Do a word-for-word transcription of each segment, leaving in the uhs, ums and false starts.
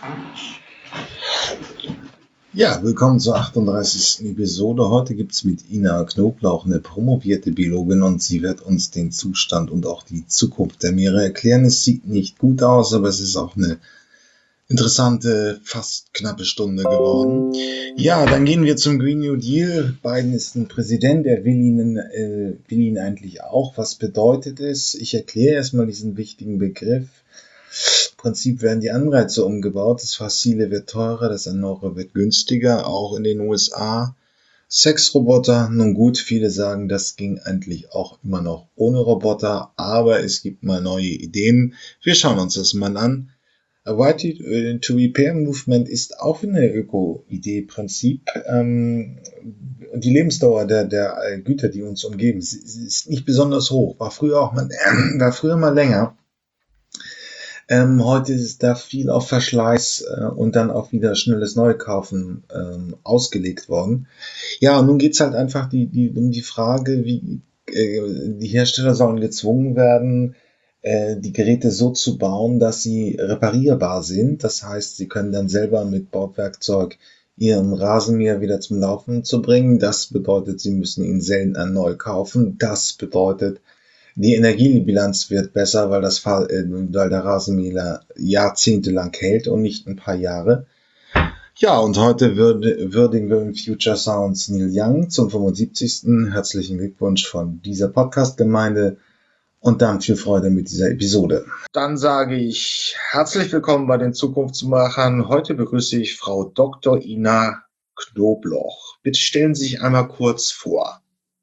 Ja, willkommen zur achtunddreißigsten Episode. Heute gibt's mit Ina Knoblauch, eine promovierte Biologin, und sie wird uns den Zustand und auch die Zukunft der Meere erklären. Es sieht nicht gut aus, aber es ist auch eine interessante, fast knappe Stunde geworden. Ja, dann gehen wir zum Green New Deal. Biden ist ein Präsident, er will ihn, äh, will ihn eigentlich auch. Was bedeutet es? Ich erkläre erstmal diesen wichtigen Begriff. Im Prinzip werden die Anreize umgebaut, das Fossile wird teurer, das Erneuerbare wird günstiger, auch in den U S A. Sexroboter, nun gut, viele sagen, das ging eigentlich auch immer noch ohne Roboter, aber es gibt mal neue Ideen. Wir schauen uns das mal an. A Right to Repair Movement ist auch eine Öko-Idee-Prinzip. Ähm, die Lebensdauer der, der Güter, die uns umgeben, ist nicht besonders hoch, war früher auch mal, äh, war früher mal länger. Ähm, heute ist da viel auf Verschleiß äh, und dann auch wieder schnelles Neukaufen ähm, ausgelegt worden. Ja, und nun geht's halt einfach die, die, um die Frage, wie äh, die Hersteller sollen gezwungen werden, äh, die Geräte so zu bauen, dass sie reparierbar sind. Das heißt, sie können dann selber mit Bordwerkzeug ihren Rasenmäher wieder zum Laufen zu bringen. Das bedeutet, sie müssen ihn seltener neu kaufen. Das bedeutet, die Energiebilanz wird besser, weil das weil der Rasenmäher jahrzehntelang hält und nicht ein paar Jahre. Ja, und heute würdigen wir im Future Sounds Neil Young zum fünfundsiebzigsten Herzlichen Glückwunsch von dieser Podcast-Gemeinde und dann viel Freude mit dieser Episode. Dann sage ich herzlich willkommen bei den Zukunftsmachern. Heute begrüße ich Frau Doktor Ina Knoblauch. Bitte stellen Sie sich einmal kurz vor.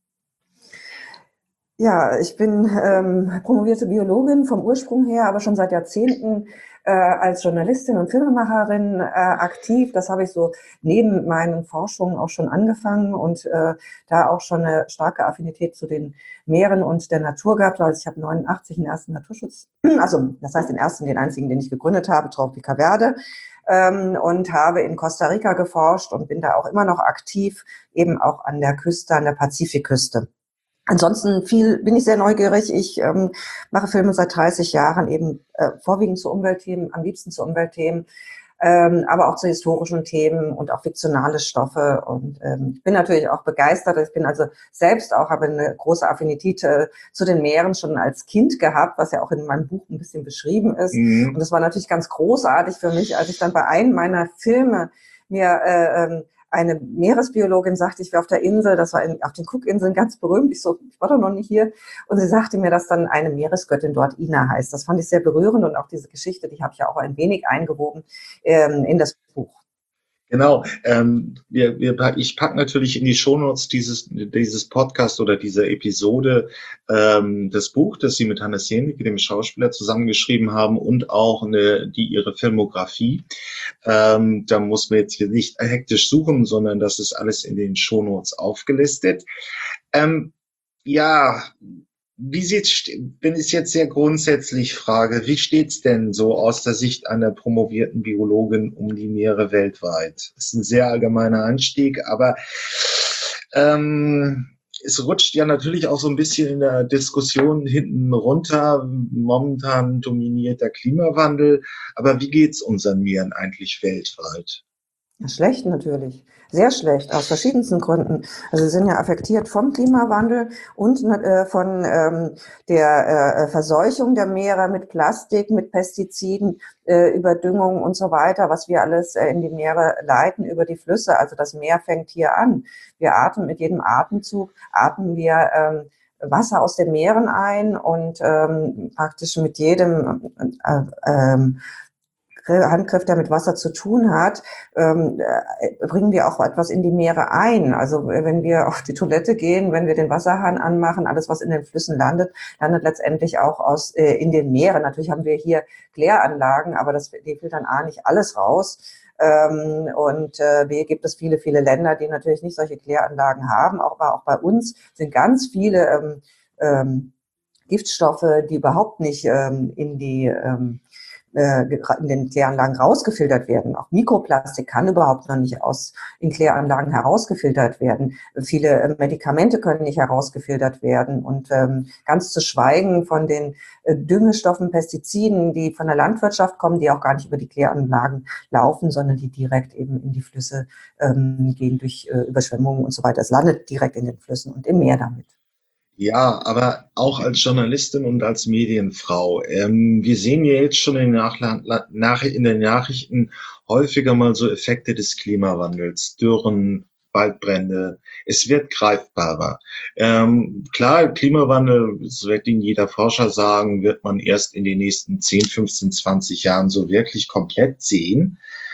Ja, ich bin ähm, promovierte Biologin vom Ursprung her, aber schon seit Jahrzehnten äh, als Journalistin und Filmemacherin äh, aktiv. Das habe ich so neben meinen Forschungen auch schon angefangen und äh, da auch schon eine starke Affinität zu den Meeren und der Natur gehabt. Also ich habe neunundachtzig den ersten Naturschutz, also das heißt den ersten, den einzigen, den ich gegründet habe, Tropica Verde, ähm, und habe in Costa Rica geforscht und bin da auch immer noch aktiv, eben auch an der Küste, an der Pazifikküste. Ansonsten viel bin ich sehr neugierig. Ich ähm, mache Filme seit dreißig Jahren, eben äh, vorwiegend zu Umweltthemen, am liebsten zu Umweltthemen, ähm, aber auch zu historischen Themen und auch fiktionale Stoffe. Und ähm, ich bin natürlich auch begeistert. Ich bin also selbst auch, habe eine große Affinität äh, zu den Meeren schon als Kind gehabt, was ja auch in meinem Buch ein bisschen beschrieben ist. Mhm. Und das war natürlich ganz großartig für mich, als ich dann bei einem meiner Filme mir äh, ähm, eine Meeresbiologin sagte, ich wäre auf der Insel, das war in, auf den Cookinseln ganz berühmt. Ich so, ich war doch noch nicht hier. Und sie sagte mir, dass dann eine Meeresgöttin dort Ina heißt. Das fand ich sehr berührend und auch diese Geschichte, die habe ich ja auch ein wenig eingewoben ähm, in das Buch. Genau, ähm, wir, wir, ich packe natürlich in die Shownotes dieses, dieses Podcast oder dieser Episode ähm, das Buch, das Sie mit Hannes Jenicke, dem Schauspieler, zusammengeschrieben haben, und auch eine, die ihre Filmografie. Ähm, da muss man jetzt hier nicht hektisch suchen, sondern das ist alles in den Shownotes aufgelistet. Ähm, ja, wie sieht's, wenn ich es jetzt sehr grundsätzlich frage, wie steht's denn so aus der Sicht einer promovierten Biologin um die Meere weltweit? Das ist ein sehr allgemeiner Anstieg, aber ähm, es rutscht ja natürlich auch so ein bisschen in der Diskussion hinten runter. Momentan dominiert der Klimawandel, aber wie geht's unseren Meeren eigentlich weltweit? Schlecht natürlich, sehr schlecht, aus verschiedensten Gründen. Also sie sind ja affektiert vom Klimawandel und äh, von ähm, der äh, Verseuchung der Meere mit Plastik, mit Pestiziden, äh, Überdüngung und so weiter, was wir alles äh, in die Meere leiten über die Flüsse. Also das Meer fängt hier an. Wir atmen mit jedem Atemzug, atmen wir ähm, Wasser aus den Meeren ein und ähm, praktisch mit jedem äh, äh, Handgriff, der mit Wasser zu tun hat, ähm, äh, bringen wir auch etwas in die Meere ein. Also wenn wir auf die Toilette gehen, wenn wir den Wasserhahn anmachen, alles, was in den Flüssen landet, landet letztendlich auch aus äh, in den Meeren. Natürlich haben wir hier Kläranlagen, aber das, die filtern A nicht alles raus. Ähm, und äh, B gibt es viele, viele Länder, die natürlich nicht solche Kläranlagen haben. Auch, aber auch bei uns sind ganz viele ähm, ähm, Giftstoffe, die überhaupt nicht ähm, in die ähm, äh, in den Kläranlagen rausgefiltert werden. Auch Mikroplastik kann überhaupt noch nicht aus in Kläranlagen herausgefiltert werden. Viele äh, Medikamente können nicht herausgefiltert werden und ähm, ganz zu schweigen von den äh, Düngestoffen, Pestiziden, die von der Landwirtschaft kommen, die auch gar nicht über die Kläranlagen laufen, sondern die direkt eben in die Flüsse ähm, gehen durch äh, Überschwemmungen und so weiter. Es landet direkt in den Flüssen und im Meer damit. Ja, aber auch als Journalistin und als Medienfrau. Ähm, wir sehen ja jetzt schon in, den Nachla- nach, in den Nachrichten häufiger mal so Effekte des Klimawandels, Dürren, Waldbrände. Es wird greifbarer. Ähm, klar, Klimawandel, das wird Ihnen jeder Forscher sagen, wird man erst in den nächsten zehn, fünfzehn, zwanzig Jahren so wirklich komplett sehen.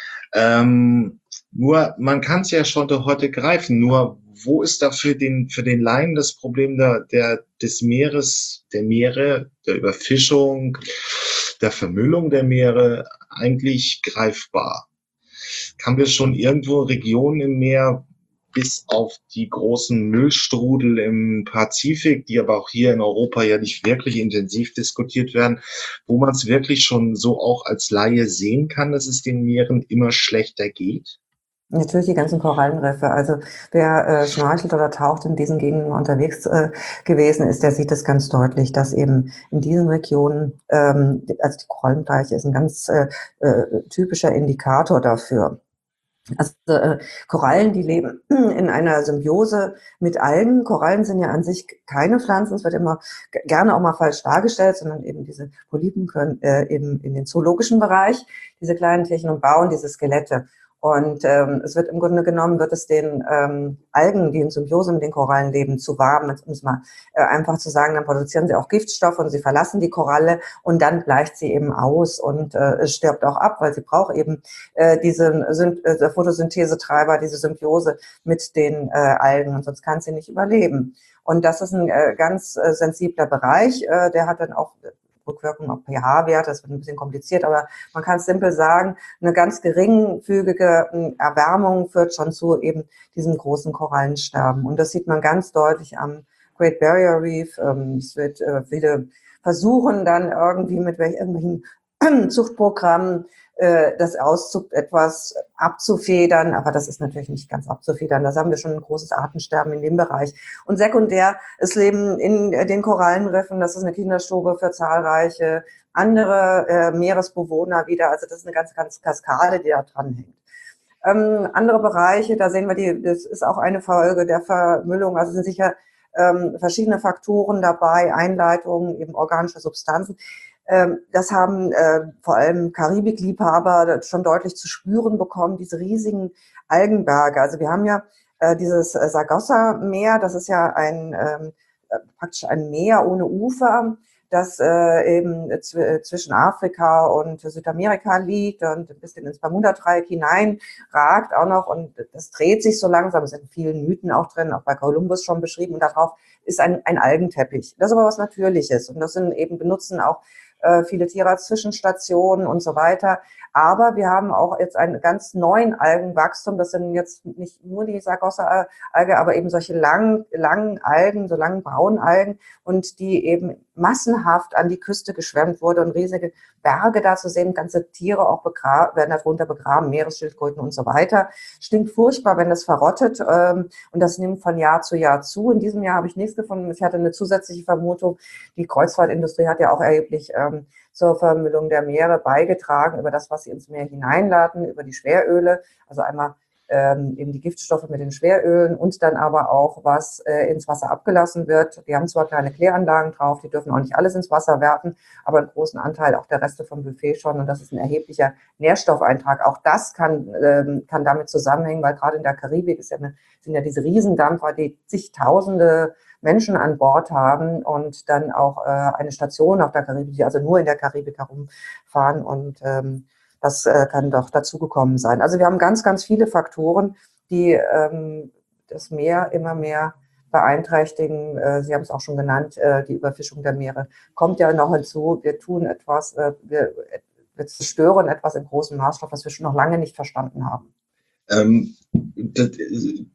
Ähm, nur, man kann es ja schon heute greifen. Nur, wo ist da für den, für den Laien das Problem der, der, des Meeres, der Meere, der Überfischung, der Vermüllung der Meere eigentlich greifbar? Haben wir schon irgendwo Regionen im Meer, bis auf die großen Müllstrudel im Pazifik, die aber auch hier in Europa ja nicht wirklich intensiv diskutiert werden, wo man es wirklich schon so auch als Laie sehen kann, dass es den Meeren immer schlechter geht? Natürlich die ganzen Korallenriffe. Also wer äh, schnorchelt oder taucht in diesen Gegenden unterwegs äh, gewesen ist, der sieht es ganz deutlich, dass eben in diesen Regionen, ähm, also die Korallenbleiche ist ein ganz äh, äh, typischer Indikator dafür. Also äh, Korallen, die leben in einer Symbiose mit Algen. Korallen sind ja an sich keine Pflanzen, es wird immer g- gerne auch mal falsch dargestellt, sondern eben diese Polypen können äh, eben in den zoologischen Bereich, diese kleinen Tierchen und bauen diese Skelette. Und ähm, es wird im Grunde genommen, wird es den ähm, Algen, die in Symbiose mit den Korallen leben, zu warm, um es mal äh, einfach zu sagen, dann produzieren sie auch Giftstoffe und sie verlassen die Koralle und dann bleicht sie eben aus und äh, es stirbt auch ab, weil sie braucht eben äh, diese Syn äh, Photosynthesetreiber, diese Symbiose mit den äh, Algen, und sonst kann sie nicht überleben. Und das ist ein äh, ganz äh, sensibler Bereich, äh, der hat dann auch Rückwirkungen auf pH-Werte, das wird ein bisschen kompliziert, aber man kann es simpel sagen, eine ganz geringfügige äh, Erwärmung führt schon zu eben diesem großen Korallensterben. Und das sieht man ganz deutlich am Great Barrier Reef. Ähm, es wird äh, viele versuchen dann irgendwie mit welch, irgendwelchen Zuchtprogrammen äh, das Auszug etwas abzufedern, aber das ist natürlich nicht ganz abzufedern. Da haben wir schon ein großes Artensterben in dem Bereich. Und sekundär, es leben in den Korallenriffen, das ist eine Kinderstube für zahlreiche andere äh, Meeresbewohner wieder. Also das ist eine ganz, ganz Kaskade, die da dran hängt. Ähm, andere Bereiche, da sehen wir, die, das ist auch eine Folge der Vermüllung. Also sind sicher ähm, verschiedene Faktoren dabei, Einleitungen, eben organische Substanzen. Ähm, das haben äh, vor allem Karibikliebhaber schon deutlich zu spüren bekommen, diese riesigen Algenberge. Also wir haben ja äh, dieses äh, Sargasso-Meer, das ist ja ein ähm, äh, praktisch ein Meer ohne Ufer, das äh, eben zw zwischen Afrika und Südamerika liegt und ein bisschen ins Bermuda-Dreieck hinein ragt auch noch, und das dreht sich so langsam. Es sind vielen Mythen auch drin, auch bei Kolumbus schon beschrieben, und darauf ist ein, ein Algenteppich. Das ist aber was Natürliches, und das sind eben, benutzen auch äh, viele Tiere als Zwischenstationen und so weiter. Aber wir haben auch jetzt einen ganz neuen Algenwachstum. Das sind jetzt nicht nur die Sargasso-Alge, aber eben solche langen, langen Algen, so langen braunen Algen, und die eben massenhaft an die Küste geschwemmt wurde und riesige Berge da zu sehen, ganze Tiere auch begraben, werden darunter begraben, Meeresschildkröten und so weiter. Stinkt furchtbar, wenn das verrottet, ähm, und das nimmt von Jahr zu Jahr zu. In diesem Jahr habe ich nichts gefunden. Ich hatte eine zusätzliche Vermutung. Die Kreuzfahrtindustrie hat ja auch erheblich ähm, zur Vermüllung der Meere beigetragen über das, was sie ins Meer hineinladen, über die Schweröle, also einmal ähm, eben die Giftstoffe mit den Schwerölen und dann aber auch, was äh, ins Wasser abgelassen wird. Die haben zwar kleine Kläranlagen drauf, die dürfen auch nicht alles ins Wasser werfen, aber einen großen Anteil auch der Reste vom Buffet schon, und das ist ein erheblicher Nährstoffeintrag. Auch das kann, ähm, kann damit zusammenhängen, weil gerade in der Karibik ist ja eine, sind ja diese Riesendampfer, die zigtausende Menschen an Bord haben und dann auch äh, eine Station auf der Karibik, die also nur in der Karibik herumfahren, und ähm, das äh, kann doch dazugekommen sein. Also wir haben ganz, ganz viele Faktoren, die ähm, das Meer immer mehr beeinträchtigen. Äh, Sie haben es auch schon genannt, äh, die Überfischung der Meere kommt ja noch hinzu. Wir tun etwas, äh, wir, wir zerstören etwas im großen Maßstab, was wir schon noch lange nicht verstanden haben. Ähm, das,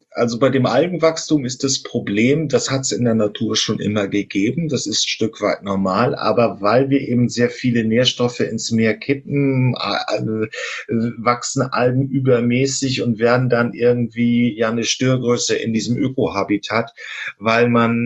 Also bei dem Algenwachstum ist das Problem, das hat es in der Natur schon immer gegeben, das ist ein Stück weit normal, aber weil wir eben sehr viele Nährstoffe ins Meer kippen, äh, wachsen Algen übermäßig und werden dann irgendwie ja eine Störgröße in diesem Ökohabitat, weil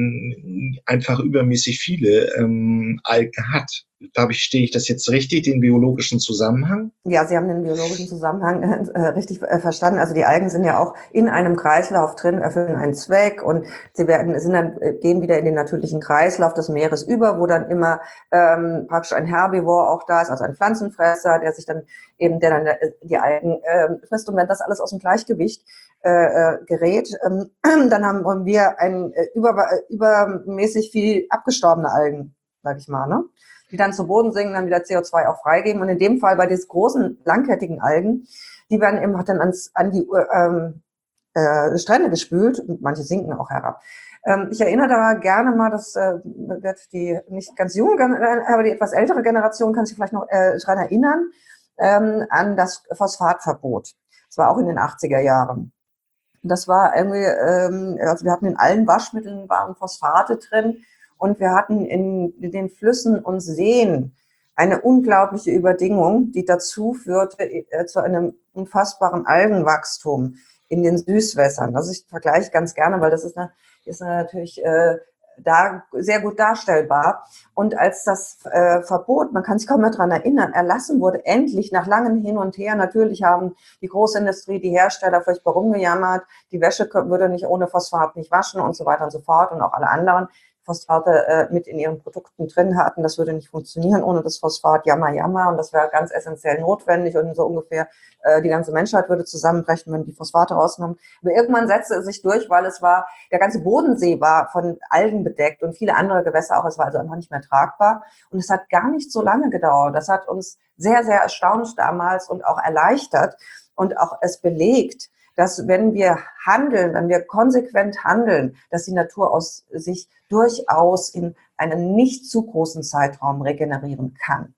man einfach übermäßig viele ähm, Algen hat. Da stehe ich das jetzt richtig, den biologischen Zusammenhang? Ja, Sie haben den biologischen Zusammenhang äh, richtig äh, verstanden. Also die Algen sind ja auch in einem Kreislauf drin, erfüllen einen Zweck und sie werden, sind dann, äh, gehen wieder in den natürlichen Kreislauf des Meeres über, wo dann immer ähm, praktisch ein Herbivor auch da ist, also ein Pflanzenfresser, der sich dann eben, der dann äh, die Algen äh, frisst. Und wenn das alles aus dem Gleichgewicht äh, äh, gerät, ähm, dann haben wir ein äh, über, äh, übermäßig viel abgestorbene Algen, sag ich mal, ne? Die dann zu Boden sinken, dann wieder C O zwei auch freigeben. Und in dem Fall bei diesen großen, langkettigen Algen, die werden eben dann ans, an die ähm, äh, Strände gespült und manche sinken auch herab. Ähm, ich erinnere da gerne mal, das äh, wird die nicht ganz junge, aber die etwas ältere Generation kann sich vielleicht noch äh, daran erinnern, ähm, an das Phosphatverbot. Das war auch in den achtziger Jahren. Das war irgendwie, ähm, also wir hatten in allen Waschmitteln waren Phosphate drin. Und wir hatten in den Flüssen und Seen eine unglaubliche Überdüngung, die dazu führte äh, zu einem unfassbaren Algenwachstum in den Süßwässern. Also ich vergleiche ganz gerne, weil das ist, eine, ist eine natürlich äh, da sehr gut darstellbar. Und als das äh, Verbot, man kann sich kaum mehr daran erinnern, erlassen wurde, endlich nach langem Hin und Her, natürlich haben die Großindustrie, die Hersteller furchtbar rumgejammert, die Wäsche würde nicht ohne Phosphat nicht waschen und so weiter und so fort und auch alle anderen Phosphate äh, mit in ihren Produkten drin hatten. Das würde nicht funktionieren ohne das Phosphat, jammer, jammer. Und das wäre ganz essentiell notwendig. Und so ungefähr äh, die ganze Menschheit würde zusammenbrechen, wenn die Phosphate rausgenommen. Aber irgendwann setzte es sich durch, weil es war, der ganze Bodensee war von Algen bedeckt und viele andere Gewässer auch. Es war also einfach nicht mehr tragbar. Und es hat gar nicht so lange gedauert. Das hat uns sehr, sehr erstaunt damals und auch erleichtert und auch es belegt, dass wenn wir handeln, wenn wir konsequent handeln, dass die Natur aus sich durchaus in einem nicht zu großen Zeitraum regenerieren kann.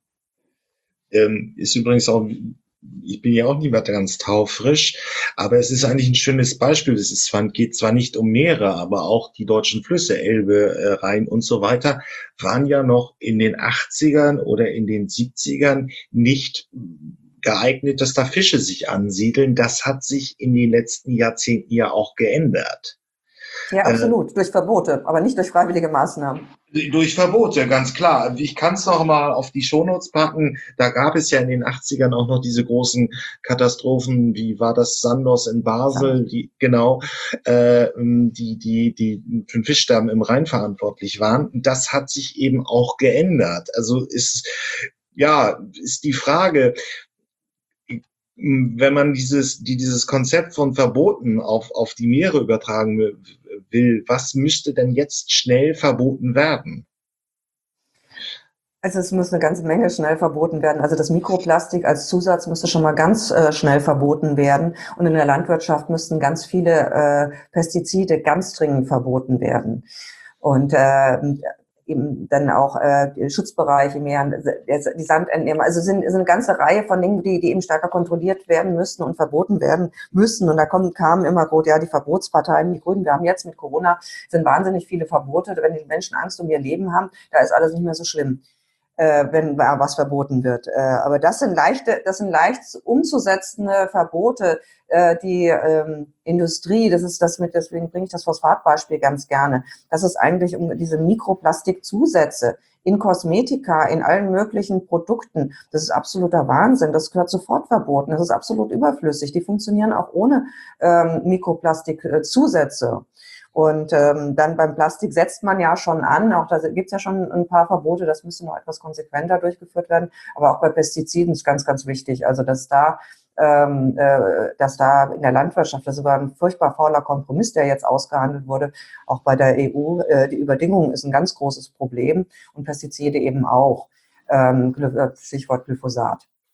Ähm, ist übrigens auch, ich bin ja auch nicht mehr ganz taufrisch, aber es ist eigentlich ein schönes Beispiel. Es ist zwar, geht zwar nicht um Meere, aber auch die deutschen Flüsse, Elbe, äh, Rhein und so weiter, waren ja noch in den achtzigern oder in den siebzigern nicht geeignet, dass da Fische sich ansiedeln. Das hat sich in den letzten Jahrzehnten ja auch geändert. Ja, absolut, äh, durch Verbote, aber nicht durch freiwillige Maßnahmen. Durch Verbote, ganz klar. Ich kann es noch mal auf die Shownotes packen. Da gab es ja in den achtzigern auch noch diese großen Katastrophen, wie war das, Sandos in Basel, die genau, äh, die, die, die für den Fischsterben im Rhein verantwortlich waren. Das hat sich eben auch geändert. Also ist, ja, ist die Frage, wenn man dieses, die, dieses Konzept von Verboten auf, auf die Meere übertragen will, was müsste denn jetzt schnell verboten werden? Also es muss eine ganze Menge schnell verboten werden. Also das Mikroplastik als Zusatz müsste schon mal ganz äh, schnell verboten werden. Und in der Landwirtschaft müssten ganz viele äh, Pestizide ganz dringend verboten werden. Und äh, eben dann auch äh, Schutzbereiche mehr, die Sandentnehmer. Also sind, sind eine ganze Reihe von Dingen, die, die eben stärker kontrolliert werden müssen und verboten werden müssen. Und da kommen, kamen immer gut, ja, die Verbotsparteien, die Grünen. Wir haben jetzt mit Corona sind wahnsinnig viele Verbote. Wenn die Menschen Angst um ihr Leben haben, da ist alles nicht mehr so schlimm, äh, wenn was verboten wird. Äh, aber das sind leichte, das sind leicht umzusetzende Verbote, äh, die ähm, Industrie, das ist das mit, deswegen bringe ich das Phosphatbeispiel ganz gerne. Das ist eigentlich um diese Mikroplastikzusätze in Kosmetika, in allen möglichen Produkten. Das ist absoluter Wahnsinn. Das gehört sofort verboten. Das ist absolut überflüssig. Die funktionieren auch ohne ähm, Mikroplastikzusätze. Und ähm, dann beim Plastik setzt man ja schon an, auch da gibt es ja schon ein paar Verbote, das müsste noch etwas konsequenter durchgeführt werden, aber auch bei Pestiziden ist ganz, ganz wichtig, also dass da, ähm, äh, dass da in der Landwirtschaft, das war ein furchtbar fauler Kompromiss, der jetzt ausgehandelt wurde, auch bei der E U, äh, die Überdüngung ist ein ganz großes Problem und Pestizide eben auch, ähm, Stichwort Glyphosat.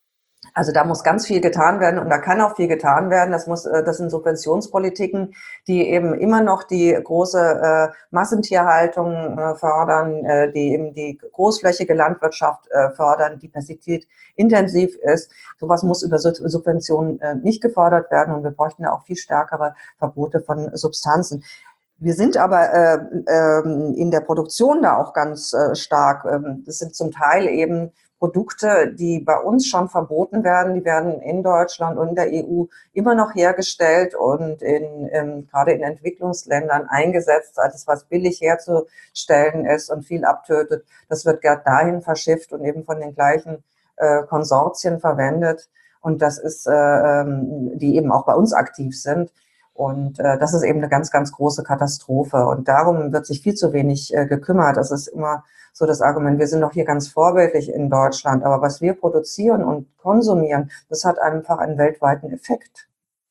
Also da muss ganz viel getan werden und da kann auch viel getan werden. Das muss, das sind Subventionspolitiken, die eben immer noch die große äh, Massentierhaltung äh, fördern, äh, die eben die großflächige Landwirtschaft äh, fördern, die pestizidintensiv ist. Sowas muss über Subventionen äh, nicht gefördert werden und wir bräuchten da auch viel stärkere Verbote von Substanzen. Wir sind aber äh, äh, in der Produktion da auch ganz äh, stark. Das sind zum Teil eben Produkte, die bei uns schon verboten werden, die werden in Deutschland und in der E U immer noch hergestellt und in, in, gerade in Entwicklungsländern eingesetzt, als was billig herzustellen ist und viel abtötet. Das wird gerade dahin verschifft und eben von den gleichen äh, Konsortien verwendet. Und das ist, äh, die eben auch bei uns aktiv sind. Und äh, das ist eben eine ganz, ganz große Katastrophe. Und darum wird sich viel zu wenig äh, gekümmert. Das ist immer so das Argument, wir sind doch hier ganz vorbildlich in Deutschland, aber was wir produzieren und konsumieren, das hat einfach einen weltweiten Effekt.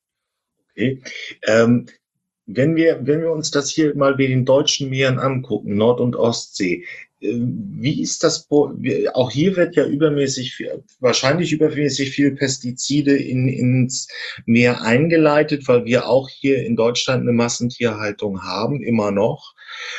Okay. Ähm, wenn wir, wenn wir uns das hier mal bei den deutschen Meeren angucken, Nord- und Ostsee, äh, wie ist das? Auch hier wird ja übermäßig, viel, wahrscheinlich übermäßig viel Pestizide in, ins Meer eingeleitet, weil wir auch hier in Deutschland eine Massentierhaltung haben, immer noch.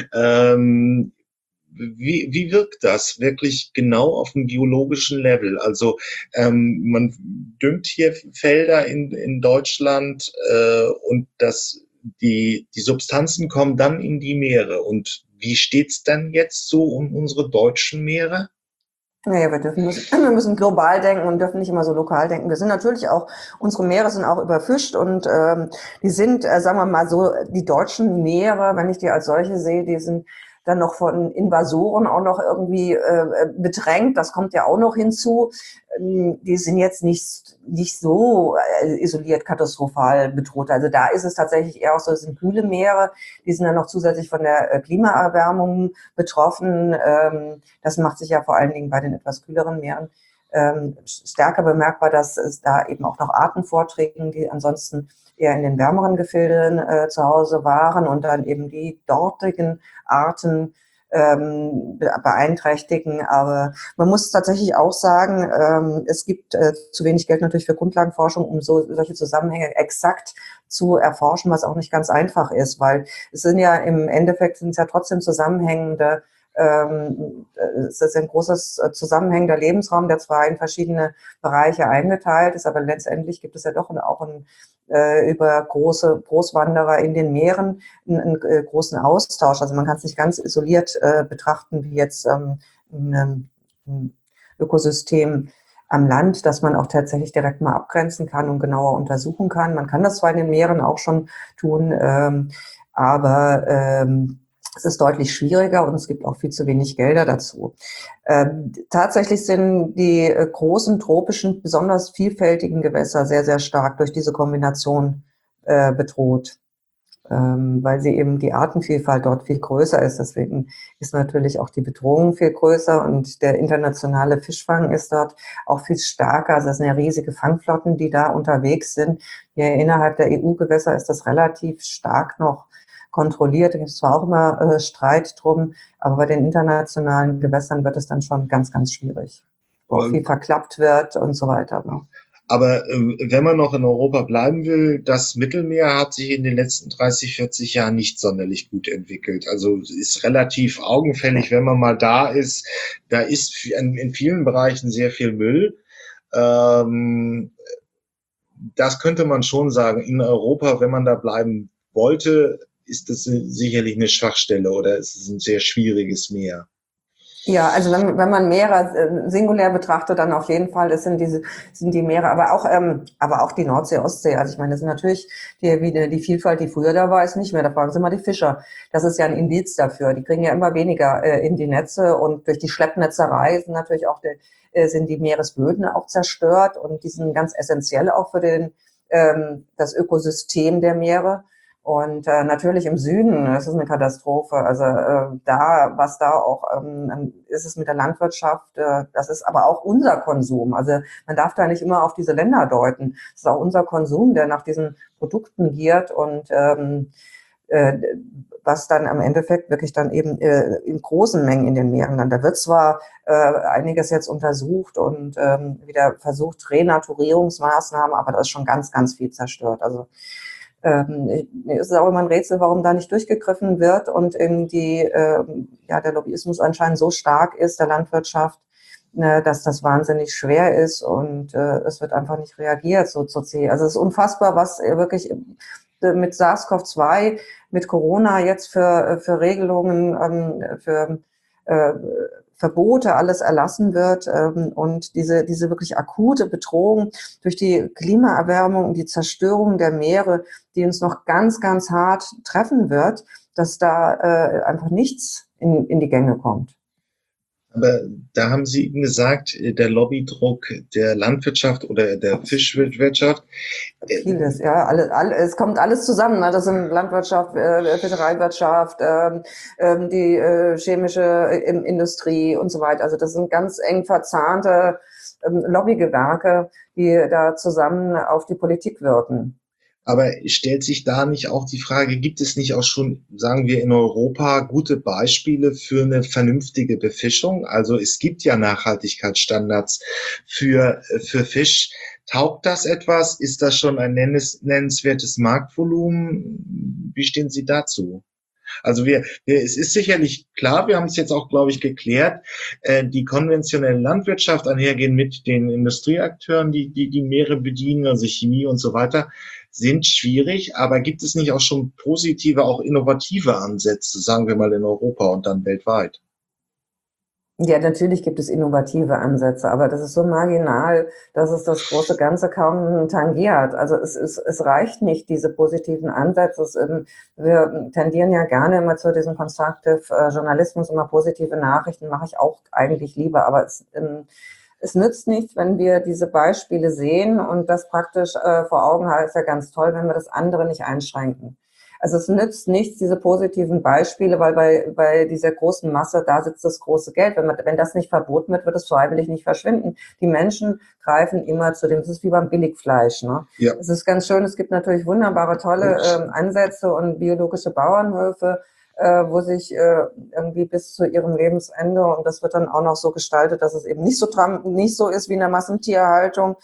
Ähm, Wie, wie wirkt das wirklich genau auf dem biologischen Level? Also ähm, man düngt hier Felder in, in Deutschland äh, und das, die, die Substanzen kommen dann in die Meere. Und wie steht's dann jetzt so um unsere deutschen Meere? Naja, wir dürfen, müssen, wir müssen global denken und dürfen nicht immer so lokal denken. Wir sind natürlich auch, unsere Meere sind auch überfischt und ähm, die sind, äh, sagen wir mal so, die deutschen Meere, wenn ich die als solche sehe, die sind dann noch von Invasoren auch noch irgendwie äh, bedrängt. Das kommt ja auch noch hinzu. Ähm, die sind jetzt nicht, nicht so äh, isoliert katastrophal bedroht. Also da ist es tatsächlich eher auch so, es sind kühle Meere, die sind dann noch zusätzlich von der äh, Klimaerwärmung betroffen. Ähm, das macht sich ja vor allen Dingen bei den etwas kühleren Meeren ähm, stärker bemerkbar, dass es da eben auch noch Arten vortreten, die ansonsten eher in den wärmeren Gefilden äh, zu Hause waren und dann eben die dortigen Arten ähm, beeinträchtigen. Aber man muss tatsächlich auch sagen, ähm, es gibt äh, zu wenig Geld natürlich für Grundlagenforschung, um so, solche Zusammenhänge exakt zu erforschen, was auch nicht ganz einfach ist, weil es sind ja im Endeffekt sind es ja trotzdem zusammenhängende ähm, es ist ein großes zusammenhängender Lebensraum, der zwar in verschiedene Bereiche eingeteilt ist, aber letztendlich gibt es ja doch auch ein, äh, über große Großwanderer in den Meeren einen, einen äh, großen Austausch. Also man kann es nicht ganz isoliert äh, betrachten wie jetzt ähm, ein, ein Ökosystem am Land, dass man auch tatsächlich direkt mal abgrenzen kann und genauer untersuchen kann. Man kann das zwar in den Meeren auch schon tun, ähm, aber ähm, es ist deutlich schwieriger und es gibt auch viel zu wenig Gelder dazu. Ähm, tatsächlich sind die äh, großen tropischen, besonders vielfältigen Gewässer sehr, sehr stark durch diese Kombination äh, bedroht, ähm, weil sie eben die Artenvielfalt dort viel größer ist. Deswegen ist natürlich auch die Bedrohung viel größer und der internationale Fischfang ist dort auch viel stärker. Also das sind ja riesige Fangflotten, die da unterwegs sind. Hier innerhalb der E U-Gewässer ist das relativ stark noch kontrolliert. Da gibt es zwar auch immer äh, Streit drum, aber bei den internationalen Gewässern wird es dann schon ganz, ganz schwierig, wo auch viel verklappt wird und so weiter. Ne? Aber äh, wenn man noch in Europa bleiben will, das Mittelmeer hat sich in den letzten dreißig, vierzig Jahren nicht sonderlich gut entwickelt. Also ist relativ augenfällig, wenn man mal da ist. Da ist in, in vielen Bereichen sehr viel Müll. Ähm, das könnte man schon sagen. In Europa, wenn man da bleiben wollte, ist das sicherlich eine Schwachstelle oder es ist ein sehr schwieriges Meer. Ja, also wenn, wenn man Meere äh, singulär betrachtet, dann auf jeden Fall, das sind diese, sind die Meere, aber auch, ähm, aber auch die Nordsee, Ostsee. Also ich meine, das ist natürlich die, wie die, die Vielfalt, die früher da war, ist nicht mehr. Da fragen Sie mal die Fischer. Das ist ja ein Indiz dafür. Die kriegen ja immer weniger äh, in die Netze und durch die Schleppnetzerei sind natürlich auch die, äh, sind die Meeresböden auch zerstört und die sind ganz essentiell auch für den, ähm, das Ökosystem der Meere. Und äh, natürlich im Süden, das ist eine Katastrophe. Also äh, da, was da auch ähm, ist es mit der Landwirtschaft, äh, das ist aber auch unser Konsum. Also man darf da nicht immer auf diese Länder deuten. Es ist auch unser Konsum, der nach diesen Produkten giert und ähm, äh, was dann am Endeffekt wirklich dann eben äh, in großen Mengen in den Meeren dann. Da wird zwar äh, einiges jetzt untersucht und ähm, wieder versucht, Renaturierungsmaßnahmen, aber da ist schon ganz, ganz viel zerstört. Also ähm, mir ist es auch immer ein Rätsel, warum da nicht durchgegriffen wird und in die, äh, ja, der Lobbyismus anscheinend so stark ist, der Landwirtschaft, äh, dass das wahnsinnig schwer ist und äh, es wird einfach nicht reagiert, so zu ziehen. Also es ist unfassbar, was wirklich mit SARS-CoV zwei, mit Corona jetzt für, für Regelungen, ähm, für äh, Verbote alles erlassen wird ähm, und diese, diese wirklich akute Bedrohung durch die Klimaerwärmung und die Zerstörung der Meere, die uns noch ganz, ganz hart treffen wird, dass da äh, einfach nichts in, in die Gänge kommt. Aber da haben Sie eben gesagt, der Lobbydruck der Landwirtschaft oder der Fischwirtschaft. Vieles, ja, alles, alles, es kommt alles zusammen. Ne? Das sind Landwirtschaft, äh, Fischereiwirtschaft, ähm, ähm, die äh, chemische äh, Industrie und so weiter. Also das sind ganz eng verzahnte ähm, Lobbygewerke, die da zusammen auf die Politik wirken. Aber stellt sich da nicht auch die Frage, gibt es nicht auch schon, sagen wir, in Europa gute Beispiele für eine vernünftige Befischung? Also es gibt ja Nachhaltigkeitsstandards für, für Fisch. Taugt das etwas? Ist das schon ein nennenswertes Marktvolumen? Wie stehen Sie dazu? Also wir, wir, es ist sicherlich klar, wir haben es jetzt auch, glaube ich, geklärt, äh, die konventionelle Landwirtschaft einhergehen mit den Industrieakteuren, die, die die Meere bedienen, also Chemie und so weiter, sind schwierig, aber gibt es nicht auch schon positive, auch innovative Ansätze, sagen wir mal in Europa und dann weltweit? Ja, natürlich gibt es innovative Ansätze, aber das ist so marginal, dass es das große Ganze kaum tangiert. Also es, es, es reicht nicht, diese positiven Ansätze. Es, ähm, wir tendieren ja gerne immer zu diesem Constructive äh, Journalismus, immer positive Nachrichten, mache ich auch eigentlich lieber, aber es, ähm, es nützt nichts, wenn wir diese Beispiele sehen und das praktisch äh, vor Augen haben, ist ja ganz toll, wenn wir das andere nicht einschränken. Also es nützt nichts, diese positiven Beispiele, weil bei, bei dieser großen Masse, da sitzt das große Geld. Wenn man, wenn das nicht verboten wird, wird es freiwillig nicht verschwinden. Die Menschen greifen immer zu dem, das ist wie beim Billigfleisch. Ne? Ja. Es ist ganz schön, es gibt natürlich wunderbare, tolle ähm, Ansätze und biologische Bauernhöfe, äh, wo sich äh, irgendwie bis zu ihrem Lebensende, und das wird dann auch noch so gestaltet, dass es eben nicht so, nicht so ist wie in der Massentierhaltung,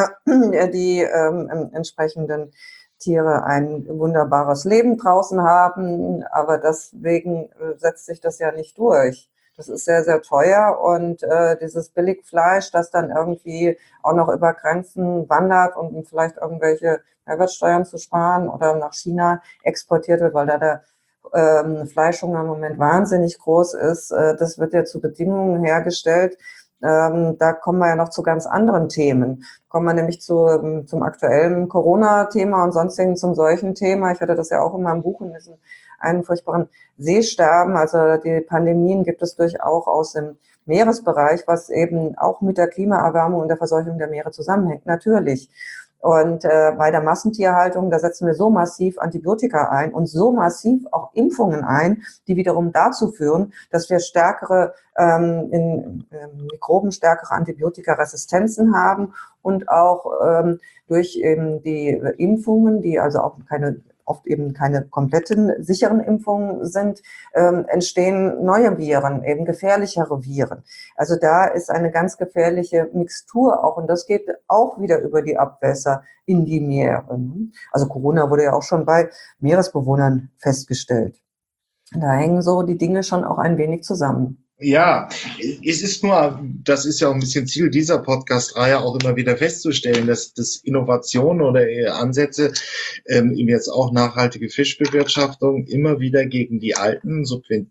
äh, die ähm, entsprechenden Tiere ein wunderbares Leben draußen haben, aber deswegen setzt sich das ja nicht durch. Das ist sehr, sehr teuer und äh, dieses Billigfleisch, das dann irgendwie auch noch über Grenzen wandert und um vielleicht irgendwelche Mehrwertsteuern zu sparen oder nach China exportiert wird, weil da der ähm, Fleischhunger im Moment wahnsinnig groß ist, äh, das wird ja zu Bedingungen hergestellt. Ähm, da kommen wir ja noch zu ganz anderen Themen. Kommen wir nämlich zu, zum aktuellen Corona-Thema und sonstigen zum solchen Thema. Ich hatte das ja auch in meinem Buch in diesem einen furchtbaren Seesterben. Also die Pandemien gibt es durchaus aus dem Meeresbereich, was eben auch mit der Klimaerwärmung und der Verseuchung der Meere zusammenhängt, natürlich. Und äh, bei der Massentierhaltung, da setzen wir so massiv Antibiotika ein und so massiv auch Impfungen ein, die wiederum dazu führen, dass wir stärkere, ähm, in äh, Mikroben stärkere Antibiotikaresistenzen haben und auch ähm, durch eben die Impfungen, die also auch keine oft eben keine kompletten sicheren Impfungen sind, ähm, entstehen neue Viren, eben gefährlichere Viren. Also da ist eine ganz gefährliche Mixtur auch und das geht auch wieder über die Abwässer in die Meere. Also Corona wurde ja auch schon bei Meeresbewohnern festgestellt. Da hängen so die Dinge schon auch ein wenig zusammen. Ja, es ist nur, das ist ja auch ein bisschen Ziel dieser Podcast-Reihe, auch immer wieder festzustellen, dass, dass Innovationen oder Ansätze, ähm, jetzt auch nachhaltige Fischbewirtschaftung, immer wieder gegen die alten,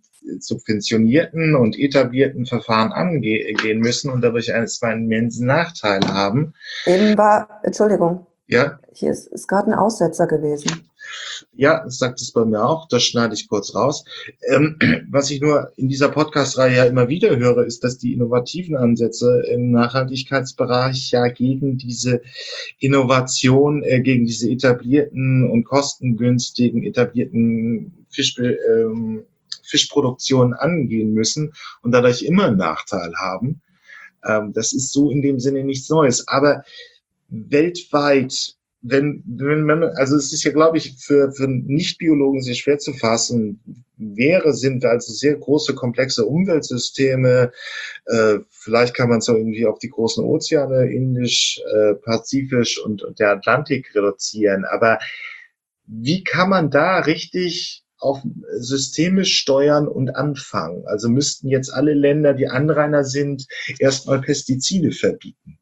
subventionierten und etablierten Verfahren angehen müssen und dadurch einen, einen immensen Nachteil haben. Eben war, Entschuldigung, ja? Hier ist, ist gerade ein Aussetzer gewesen. Ja, das sagt es bei mir auch, das schneide ich kurz raus. Ähm, was ich nur in dieser Podcast-Reihe ja immer wieder höre, ist, dass die innovativen Ansätze im Nachhaltigkeitsbereich ja gegen diese Innovation, äh, gegen diese etablierten und kostengünstigen etablierten Fisch, ähm, Fischproduktionen angehen müssen und dadurch immer einen Nachteil haben. Ähm, das ist so in dem Sinne nichts Neues. Aber weltweit wenn, wenn man, also es ist ja, glaube ich, für, für Nichtbiologen sehr schwer zu fassen, wäre, sind also sehr große, komplexe Umweltsysteme, äh, vielleicht kann man es auch irgendwie auf die großen Ozeane, Indisch, äh, Pazifisch und, und der Atlantik reduzieren, aber wie kann man da richtig auf systemisch steuern und anfangen? Also müssten jetzt alle Länder, die Anrainer sind, erstmal Pestizide verbieten?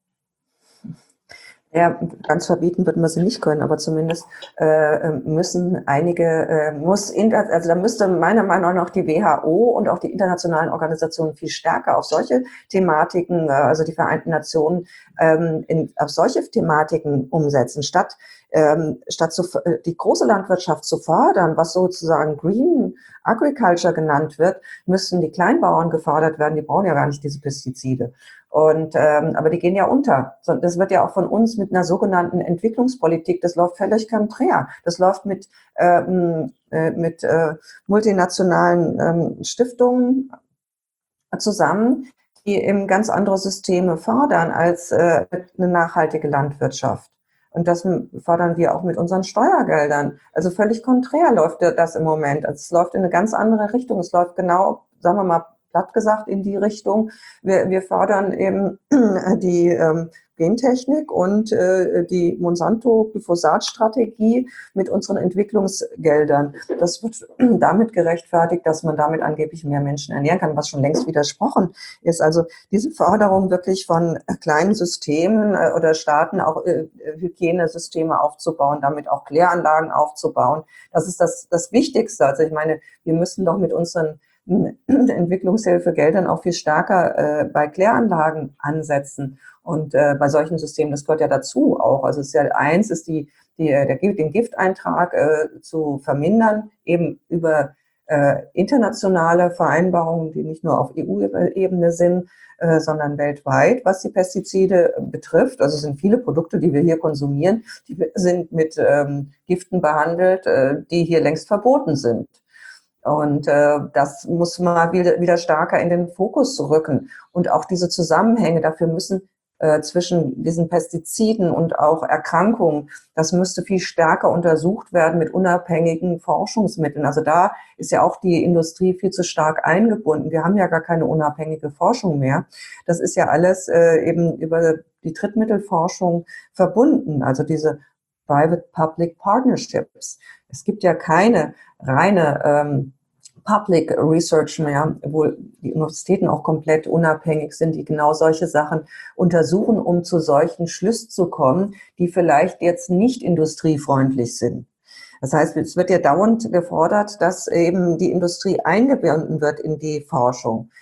Ja, ganz verbieten würden wir sie nicht können, aber zumindest äh, müssen einige, äh, muss, inter, also da müsste meiner Meinung nach die W H O und auch die internationalen Organisationen viel stärker auf solche Thematiken, äh, also die Vereinten Nationen, ähm, in, auf solche Thematiken umsetzen, statt ähm, statt zu, die große Landwirtschaft zu fördern, was sozusagen Green Agriculture genannt wird, müssten die Kleinbauern gefördert werden, die brauchen ja gar nicht diese Pestizide. Und ähm, aber die gehen ja unter. So, das wird ja auch von uns mit einer sogenannten Entwicklungspolitik, das läuft völlig konträr. Das läuft mit ähm, äh, mit äh, multinationalen ähm, Stiftungen zusammen, die eben ganz andere Systeme fördern als äh, eine nachhaltige Landwirtschaft. Und das fördern wir auch mit unseren Steuergeldern. Also völlig konträr läuft das im Moment. Also es läuft in eine ganz andere Richtung. Es läuft genau, sagen wir mal, platt gesagt in die Richtung. Wir, wir fördern eben die ähm, Gentechnik und äh, die Monsanto-Glyphosat-Strategie mit unseren Entwicklungsgeldern. Das wird damit gerechtfertigt, dass man damit angeblich mehr Menschen ernähren kann, was schon längst widersprochen ist. Also diese Förderung wirklich von kleinen Systemen äh, oder Staaten auch äh, Hygienesysteme aufzubauen, damit auch Kläranlagen aufzubauen, das ist das, das Wichtigste. Also ich meine, wir müssen doch mit unseren Entwicklungshilfegeldern auch viel stärker äh, bei Kläranlagen ansetzen und äh, bei solchen Systemen, das gehört ja dazu auch. Also es ist ja eins, ist die, die der, den Gifteintrag äh, zu vermindern, eben über äh, internationale Vereinbarungen, die nicht nur auf E U-Ebene sind, äh, sondern weltweit, was die Pestizide betrifft. Also es sind viele Produkte, die wir hier konsumieren, die sind mit ähm, Giften behandelt, äh, die hier längst verboten sind. Und äh, das muss mal wieder, wieder stärker in den Fokus rücken. Und auch diese Zusammenhänge, dafür müssen äh, zwischen diesen Pestiziden und auch Erkrankungen, das müsste viel stärker untersucht werden mit unabhängigen Forschungsmitteln. Also da ist ja auch die Industrie viel zu stark eingebunden. Wir haben ja gar keine unabhängige Forschung mehr. Das ist ja alles äh, eben über die Drittmittelforschung verbunden, also diese Private-Public Partnerships. Es gibt ja keine reine ähm, Public Research mehr, wo die Universitäten auch komplett unabhängig sind, die genau solche Sachen untersuchen, um zu solchen Schlüssen zu kommen, die vielleicht jetzt nicht industriefreundlich sind. Das heißt, es wird ja dauernd gefordert, dass eben die Industrie eingebunden wird in die Forschung.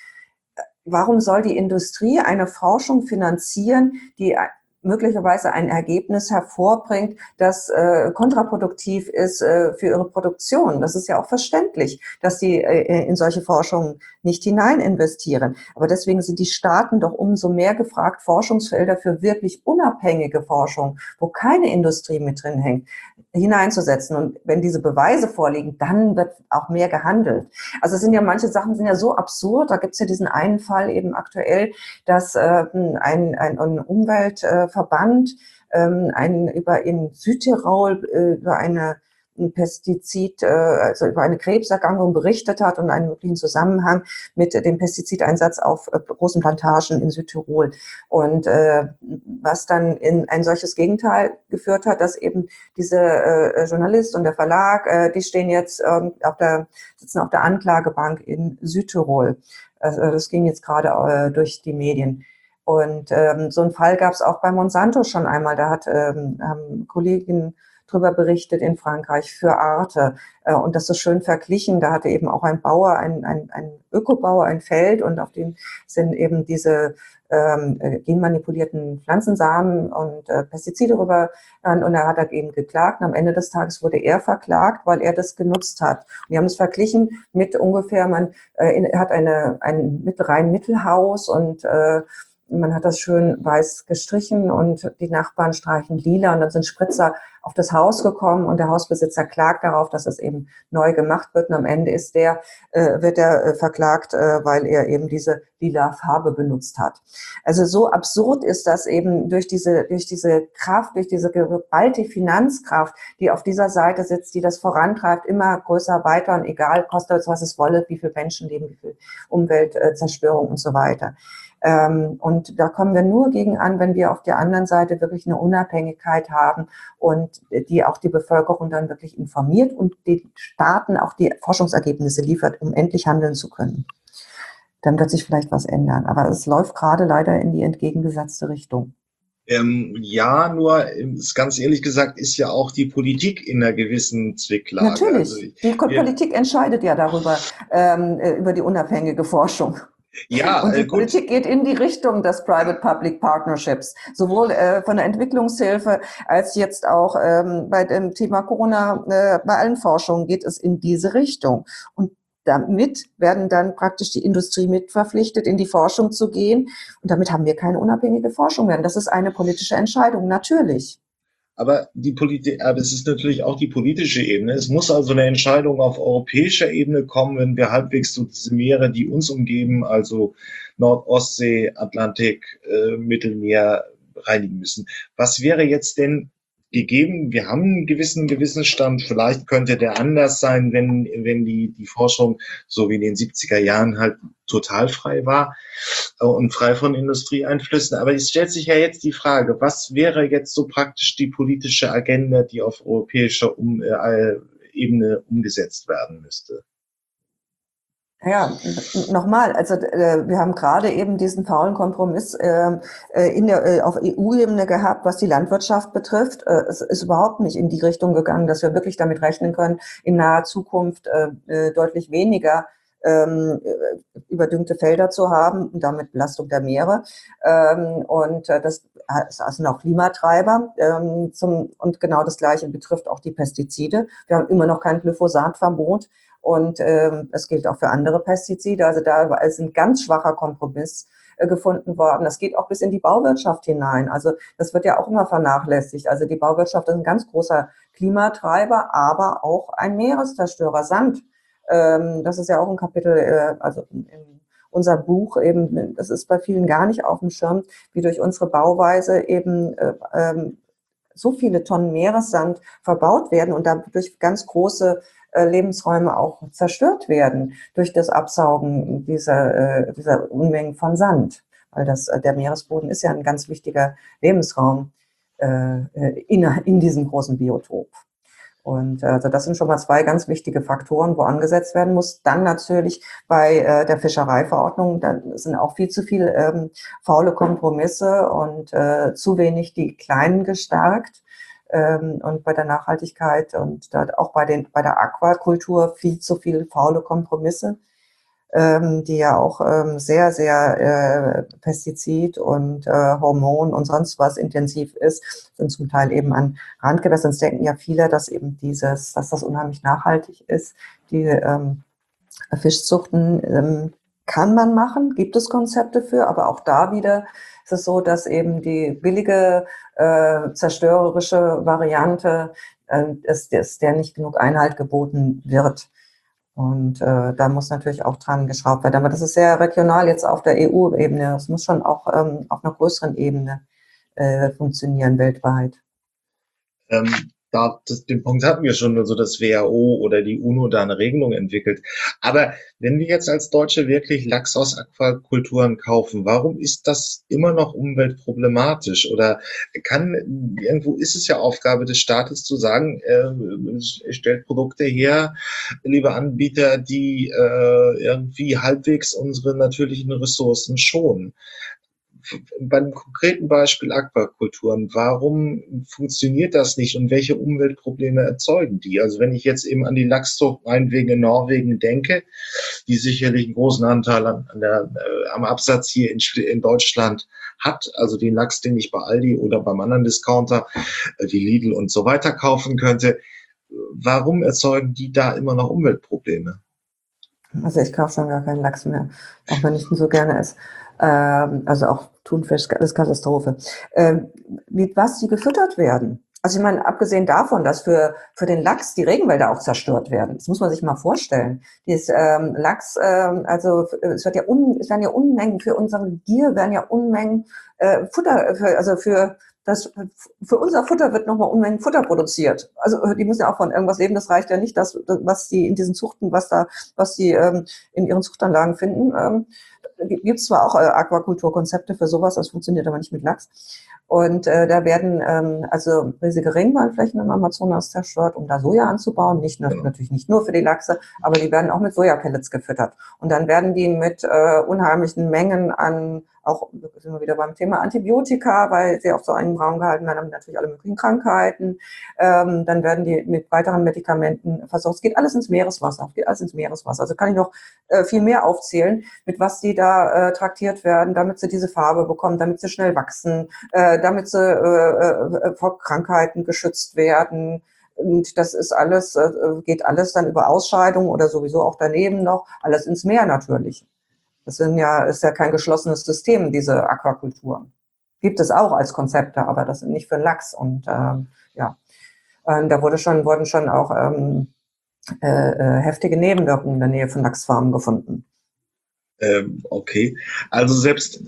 Warum soll die Industrie eine Forschung finanzieren, die möglicherweise ein Ergebnis hervorbringt, das äh, kontraproduktiv ist äh, für ihre Produktion? Das ist ja auch verständlich, dass sie äh, in solche Forschungen nicht hinein investieren. Aber deswegen sind die Staaten doch umso mehr gefragt, Forschungsfelder für wirklich unabhängige Forschung, wo keine Industrie mit drin hängt, hineinzusetzen. Und wenn diese Beweise vorliegen, dann wird auch mehr gehandelt. Also es sind ja manche Sachen sind ja so absurd. Da gibt es ja diesen einen Fall eben aktuell, dass äh, ein, ein, ein Umweltverband ähm, ein, über in Südtirol äh, über eine ein Pestizid, äh, also über eine Krebserkrankung berichtet hat und einen möglichen Zusammenhang mit dem Pestizideinsatz auf äh, großen Plantagen in Südtirol. Und äh, was dann in ein solches Gegenteil geführt hat, dass eben diese äh, Journalist und der Verlag, äh, die stehen jetzt äh, auf der, sitzen auf der Anklagebank in Südtirol. Also das ging jetzt gerade äh, durch die Medien. Und ähm, so einen Fall gab es auch bei Monsanto schon einmal. Da hat ähm, haben Kolleginnen drüber berichtet in Frankreich für Arte äh, und das so schön verglichen. Da hatte eben auch ein Bauer, ein, ein, ein Ökobauer ein Feld und auf dem sind eben diese ähm, genmanipulierten Pflanzensamen und äh, Pestizide rüber und, und da hat er eben geklagt und am Ende des Tages wurde er verklagt, weil er das genutzt hat. Und wir haben es verglichen mit ungefähr, man äh, hat eine, ein rein Mittelhaus und äh, man hat das schön weiß gestrichen und die Nachbarn streichen lila und dann sind Spritzer auf das Haus gekommen und der Hausbesitzer klagt darauf, dass es eben neu gemacht wird und am Ende ist der, äh, wird er äh, verklagt, äh, weil er eben diese lila Farbe benutzt hat. Also so absurd ist das eben durch diese, durch diese Kraft, durch diese geballte Finanzkraft, die auf dieser Seite sitzt, die das vorantreibt, immer größer, weiter und egal, kostet es, was es wolle, wie viel Menschenleben, wie viel Umweltzerstörung und so weiter. Ähm, und da kommen wir nur gegen an, wenn wir auf der anderen Seite wirklich eine Unabhängigkeit haben und die auch die Bevölkerung dann wirklich informiert und den Staaten auch die Forschungsergebnisse liefert, um endlich handeln zu können. Dann wird sich vielleicht was ändern. Aber es läuft gerade leider in die entgegengesetzte Richtung. Ähm, ja, nur ist ganz ehrlich gesagt, ist ja auch die Politik in einer gewissen Zwicklage. Natürlich, Also, die wir, Politik entscheidet ja darüber, ähm, über die unabhängige Forschung. ja, Und die äh, gut. Politik geht in die Richtung des Private-Public Partnerships, sowohl äh, von der Entwicklungshilfe als jetzt auch ähm, bei dem Thema Corona, äh, bei allen Forschungen geht es in diese Richtung. Und damit werden dann praktisch die Industrie mit verpflichtet, in die Forschung zu gehen. Und damit haben wir keine unabhängige Forschung mehr. Und das ist eine politische Entscheidung, natürlich. Aber die Politik, aber es ist natürlich auch die politische Ebene. Es muss also eine Entscheidung auf europäischer Ebene kommen, wenn wir halbwegs so diese Meere, die uns umgeben, also Nord-Ostsee, Atlantik, äh, Mittelmeer reinigen müssen. Was wäre jetzt denn gegeben? Wir haben einen gewissen Gewissensstand. Vielleicht könnte der anders sein, wenn, wenn die, die Forschung so wie in den siebziger Jahren halt total frei war und frei von Industrieeinflüssen. Aber es stellt sich ja jetzt die Frage, was wäre jetzt so praktisch die politische Agenda, die auf europäischer um, äh, Ebene umgesetzt werden müsste? Ja, nochmal, also äh, wir haben gerade eben diesen faulen Kompromiss äh, in der, äh, auf E U-Ebene gehabt, was die Landwirtschaft betrifft. Äh, es ist überhaupt nicht in die Richtung gegangen, dass wir wirklich damit rechnen können, in naher Zukunft äh, deutlich weniger ähm, überdüngte Felder zu haben und damit Belastung der Meere. Ähm, und äh, das, das sind auch Klimatreiber. Ähm, zum, und genau das Gleiche betrifft auch die Pestizide. Wir haben immer noch kein Glyphosatverbot. Und ähm, das gilt auch für andere Pestizide. Also da ist ein ganz schwacher Kompromiss äh, gefunden worden. Das geht auch bis in die Bauwirtschaft hinein. Also das wird ja auch immer vernachlässigt. Also die Bauwirtschaft ist ein ganz großer Klimatreiber, aber auch ein Meereszerstörer, Sand. Ähm, das ist ja auch ein Kapitel, äh, also in, in unser Buch eben, das ist bei vielen gar nicht auf dem Schirm, wie durch unsere Bauweise eben äh, ähm, so viele Tonnen Meeressand verbaut werden und dadurch ganz große äh, Lebensräume auch zerstört werden durch das Absaugen dieser, äh, dieser Unmengen von Sand. Weil das, äh, der Meeresboden ist ja ein ganz wichtiger Lebensraum äh, in, in diesem großen Biotop. Und äh, also das sind schon mal zwei ganz wichtige Faktoren, wo angesetzt werden muss. Dann natürlich bei äh, der Fischereiverordnung, da sind auch viel zu viel ähm, faule Kompromisse und äh, zu wenig die Kleinen gestärkt. Ähm, und bei der Nachhaltigkeit und da auch bei, den, bei der Aquakultur viel zu viel faule Kompromisse, ähm, die ja auch ähm, sehr, sehr äh, Pestizid- und äh, Hormon- und sonst was intensiv ist, sind zum Teil eben an Randgewässern. Sonst denken ja viele, dass eben dieses, dass das unheimlich nachhaltig ist. Die ähm, Fischzuchten ähm, kann man machen, gibt es Konzepte für, aber auch da wieder ist es so, dass eben die billige, äh, zerstörerische Variante, äh, ist, ist der nicht genug Einhalt geboten wird. Und äh, da muss natürlich auch dran geschraubt werden. Aber das ist sehr regional jetzt auf der E U-Ebene. Das muss schon auch ähm, auf einer größeren Ebene äh, funktionieren weltweit. Ähm, da, das, den Punkt hatten wir schon, also das W H O oder die UNO da eine Regelung entwickelt. Aber wenn wir jetzt als Deutsche wirklich Lachs aus Aquakulturen kaufen, warum ist das immer noch umweltproblematisch? Oder kann, irgendwo ist es ja Aufgabe des Staates zu sagen, äh, stellt Produkte her, liebe Anbieter, die äh, irgendwie halbwegs unsere natürlichen Ressourcen schonen. Beim konkreten Beispiel Aquakulturen, warum funktioniert das nicht und welche Umweltprobleme erzeugen die? Also wenn ich jetzt eben an die Lachszucht meinetwegen in Norwegen denke, die sicherlich einen großen Anteil an, an der, äh, am Absatz hier in, in Deutschland hat, also den Lachs, den ich bei Aldi oder beim anderen Discounter äh, wie Lidl und so weiter kaufen könnte, warum erzeugen die da immer noch Umweltprobleme? Also ich kaufe schon gar keinen Lachs mehr, auch wenn ich ihn so gerne esse. Ähm, also auch Thunfisch, das ist Katastrophe. Ähm, mit was die gefüttert werden. Also ich meine, abgesehen davon, dass für, für den Lachs die Regenwälder auch zerstört werden. Das muss man sich mal vorstellen. Dieses ähm, Lachs, ähm, also es wird ja un, es werden ja Unmengen für unsere Gier, werden ja Unmengen äh, Futter, für, also für das, für unser Futter wird nochmal Unmengen Futter produziert. Also die müssen ja auch von irgendwas leben. Das reicht ja nicht, das, was die in diesen Zuchten, was da, was die ähm, in ihren Zuchtanlagen finden. Ähm, gibt es zwar auch äh, Aquakulturkonzepte für sowas, das funktioniert aber nicht mit Lachs. Und äh, da werden ähm, also riesige Regenwaldflächen im Amazonas zerstört, um da Soja anzubauen. Nicht nur, Genau. natürlich nicht nur für die Lachse, aber die werden auch mit Sojapellets gefüttert. Und dann werden die mit äh, unheimlichen Mengen an, auch sind wir wieder beim Thema Antibiotika, weil sie auf so einen Raum gehalten werden, haben natürlich alle möglichen Krankheiten. Ähm, dann werden die mit weiteren Medikamenten versorgt. Es geht alles ins Meereswasser, es geht alles ins Meereswasser. Also kann ich noch äh, viel mehr aufzählen, mit was die da äh, traktiert werden, damit sie diese Farbe bekommen, damit sie schnell wachsen, äh, damit sie äh, äh, vor Krankheiten geschützt werden. Und das ist alles, äh, geht alles dann über Ausscheidungen oder sowieso auch daneben noch, alles ins Meer natürlich. Das sind ja, ist ja kein geschlossenes System, diese Aquakultur. Gibt es auch als Konzepte, aber das sind nicht für Lachs. Und ähm, ja, ähm, da wurde schon, wurden schon auch ähm, äh, äh, heftige Nebenwirkungen in der Nähe von Lachsfarmen gefunden. Ähm, okay, also selbst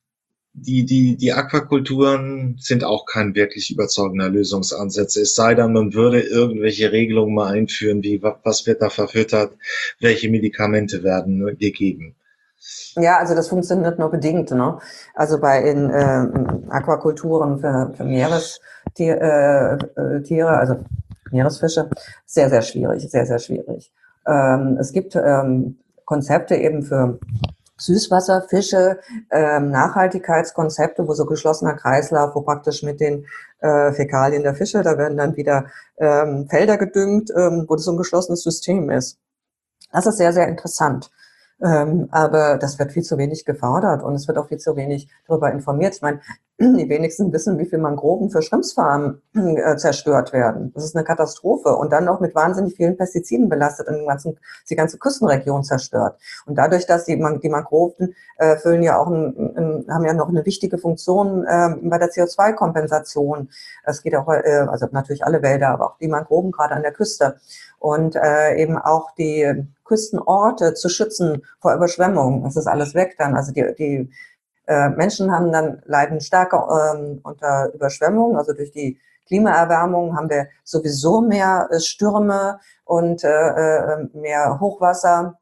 die, die, die Aquakulturen sind auch kein wirklich überzeugender Lösungsansatz. Es sei denn, man würde irgendwelche Regelungen mal einführen, wie was wird da verfüttert, welche Medikamente werden gegeben. Ja, also das funktioniert nur bedingt. Ne? Also bei in äh, Aquakulturen für, für Meerestiere, äh, Tiere, also Meeresfische, sehr, sehr schwierig, sehr, sehr schwierig. Ähm, es gibt ähm, Konzepte eben für Süßwasserfische, ähm, Nachhaltigkeitskonzepte, wo so geschlossener Kreislauf, wo praktisch mit den äh, Fäkalien der Fische, da werden dann wieder ähm, Felder gedüngt, ähm, wo das so ein geschlossenes System ist. Das ist sehr, sehr interessant. Ähm, aber das wird viel zu wenig gefordert und es wird auch viel zu wenig darüber informiert. Ich meine, die wenigsten wissen, wie viel Mangroven für Schrimpsfarmen äh, zerstört werden. Das ist eine Katastrophe und dann noch mit wahnsinnig vielen Pestiziden belastet und die, ganzen, die ganze Küstenregion zerstört. Und dadurch, dass die, die Mangroven äh, füllen ja auch ein, ein, haben ja noch eine wichtige Funktion äh, bei der C O zwei Kompensation. Es geht auch, äh, also natürlich alle Wälder, aber auch die Mangroven gerade an der Küste. Und äh, eben auch die Küstenorte zu schützen vor Überschwemmungen. Das ist alles weg dann. Also die, die äh, Menschen haben dann leiden stärker ähm, unter Überschwemmungen. Also durch die Klimaerwärmung haben wir sowieso mehr äh, Stürme und äh, äh, mehr Hochwasser.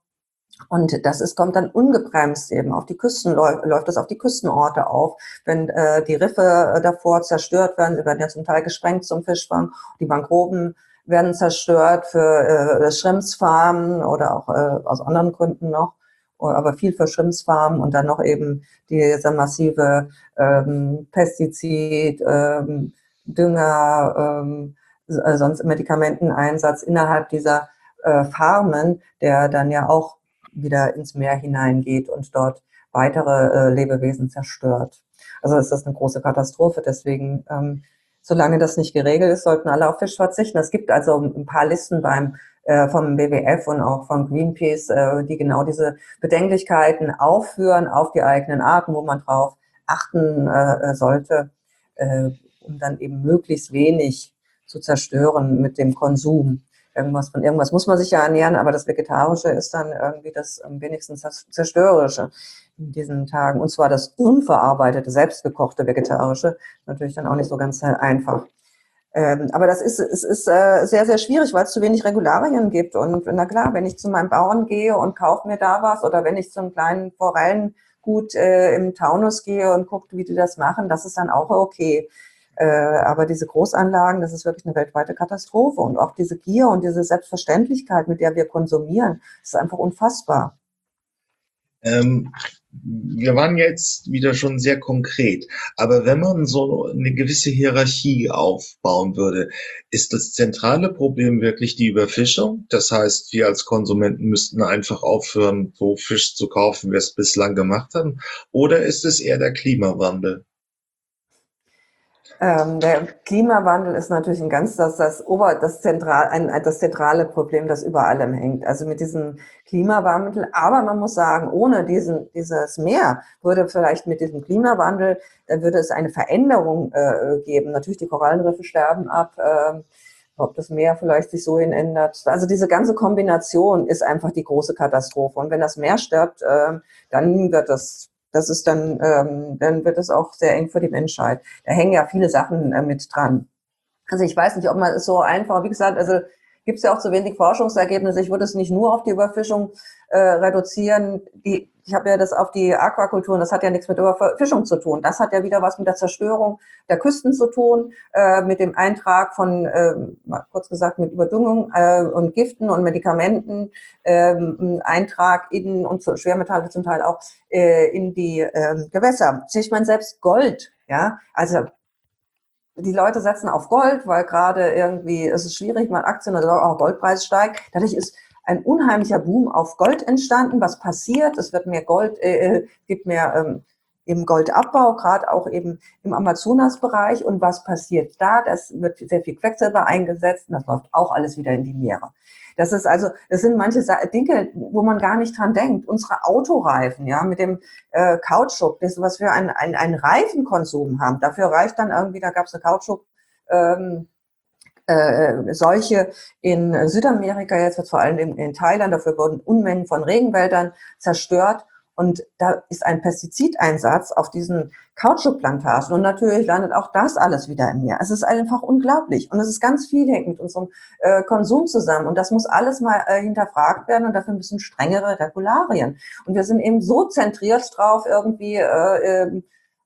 Und das ist, kommt dann ungebremst eben auf die Küsten, läuft, läuft das auf die Küstenorte auf. Wenn äh, die Riffe äh, davor zerstört werden, sie werden ja zum Teil gesprengt zum Fischfang, die Mangroven werden zerstört für äh, Schrimpsfarmen oder auch äh, aus anderen Gründen noch, aber viel für Schrimpsfarmen und dann noch eben dieser massive ähm, Pestizid, ähm, Dünger, ähm, sonst Medikamenteneinsatz innerhalb dieser äh, Farmen, der dann ja auch wieder ins Meer hineingeht und dort weitere äh, Lebewesen zerstört. Also ist das eine große Katastrophe, deswegen ähm, solange das nicht geregelt ist, sollten alle auf Fisch verzichten. Es gibt also ein paar Listen beim äh, vom W W F und auch von Greenpeace, äh, die genau diese Bedenklichkeiten aufführen auf die eigenen Arten, wo man drauf achten äh, sollte, äh, um dann eben möglichst wenig zu zerstören mit dem Konsum. Irgendwas von irgendwas muss man sich ja ernähren, aber das Vegetarische ist dann irgendwie das am wenigsten Zerstörerische in diesen Tagen. Und zwar das unverarbeitete, selbstgekochte Vegetarische, natürlich dann auch nicht so ganz einfach. Ähm, aber das ist, es ist äh, sehr, sehr schwierig, weil es zu wenig Regularien gibt. Und na klar, wenn ich zu meinem Bauern gehe und kaufe mir da was oder wenn ich zum kleinen Forellengut äh, im Taunus gehe und gucke, wie die das machen, das ist dann auch okay. Äh, aber diese Großanlagen, das ist wirklich eine weltweite Katastrophe. Und auch diese Gier und diese Selbstverständlichkeit, mit der wir konsumieren, ist einfach unfassbar. Ähm, wir waren jetzt wieder schon sehr konkret, aber wenn man so eine gewisse Hierarchie aufbauen würde, ist das zentrale Problem wirklich die Überfischung? Das heißt, wir als Konsumenten müssten einfach aufhören, so Fisch zu kaufen, wie wir es bislang gemacht haben? Oder ist es eher der Klimawandel? Ähm, der Klimawandel ist natürlich ein ganz das das Ober das zentral ein das zentrale Problem, das über allem hängt. Also, mit diesem Klimawandel, aber man muss sagen, ohne diesen dieses Meer würde vielleicht mit diesem Klimawandel, da würde es eine Veränderung äh, geben. Natürlich, die Korallenriffe sterben ab, ähm, ob das Meer vielleicht sich so hin ändert. Also, diese ganze Kombination ist einfach die große Katastrophe. Und wenn das Meer stirbt, ähm, dann wird das das ist dann ähm, dann wird es auch sehr eng für die Menschheit. Da hängen ja viele Sachen äh, mit dran. Also ich weiß nicht, ob man es so einfach, wie gesagt, also gibt es ja auch zu wenig Forschungsergebnisse. Ich würde es nicht nur auf die Überfischung äh, reduzieren. Die, ich habe ja das auf die Aquakultur, und das hat ja nichts mit Überfischung zu tun. Das hat ja wieder was mit der Zerstörung der Küsten zu tun, äh, mit dem Eintrag von, äh, mal kurz gesagt, mit Überdüngung äh, und Giften und Medikamenten, äh, Eintrag in, und Schwermetalle zum Teil auch, äh, in die äh, Gewässer. Ich meine, selbst Gold, ja, also die Leute setzen auf Gold, weil gerade irgendwie es ist schwierig, mal Aktien oder auch Goldpreis steigt. Dadurch ist ein unheimlicher Boom auf Gold entstanden. Was passiert? Es wird mehr Gold, äh, gibt mehr ähm, im Goldabbau, gerade auch eben im Amazonasbereich. Und was passiert da? Das wird sehr viel Quecksilber eingesetzt und das läuft auch alles wieder in die Meere. Das ist also, das sind manche Dinge, wo man gar nicht dran denkt. Unsere Autoreifen, ja, mit dem äh, Kautschuk, das, was wir einen ein, ein Reifenkonsum haben, dafür reicht dann irgendwie, da gab es eine Kautschuk, ähm, äh, Seuche in Südamerika, jetzt wird vor allem in, in Thailand, dafür wurden Unmengen von Regenwäldern zerstört. Und da ist ein Pestizideinsatz auf diesen Kautschukplantagen und natürlich landet auch das alles wieder im Meer. Es ist einfach unglaublich und es ist ganz viel hängt mit unserem äh, Konsum zusammen und das muss alles mal äh, hinterfragt werden und dafür müssen strengere Regularien. Und wir sind eben so zentriert drauf irgendwie äh, äh,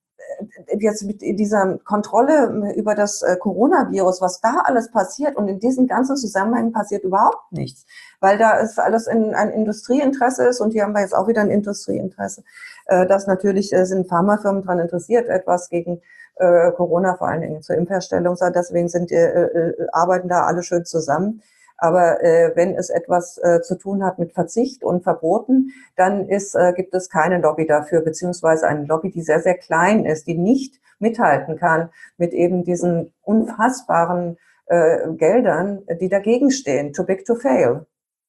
jetzt mit dieser Kontrolle über das Coronavirus, was da alles passiert und in diesen ganzen Zusammenhängen passiert überhaupt nichts, weil da ist alles in ein Industrieinteresse ist und hier haben wir jetzt auch wieder ein Industrieinteresse, das natürlich sind Pharmafirmen daran interessiert, etwas gegen Corona, vor allen Dingen zur Impfherstellung, deswegen sind, arbeiten da alle schön zusammen. Aber äh, wenn es etwas äh, zu tun hat mit Verzicht und Verboten, dann ist, äh, gibt es keine Lobby dafür, beziehungsweise eine Lobby, die sehr, sehr klein ist, die nicht mithalten kann mit eben diesen unfassbaren äh, Geldern, die dagegen stehen. Too big to fail.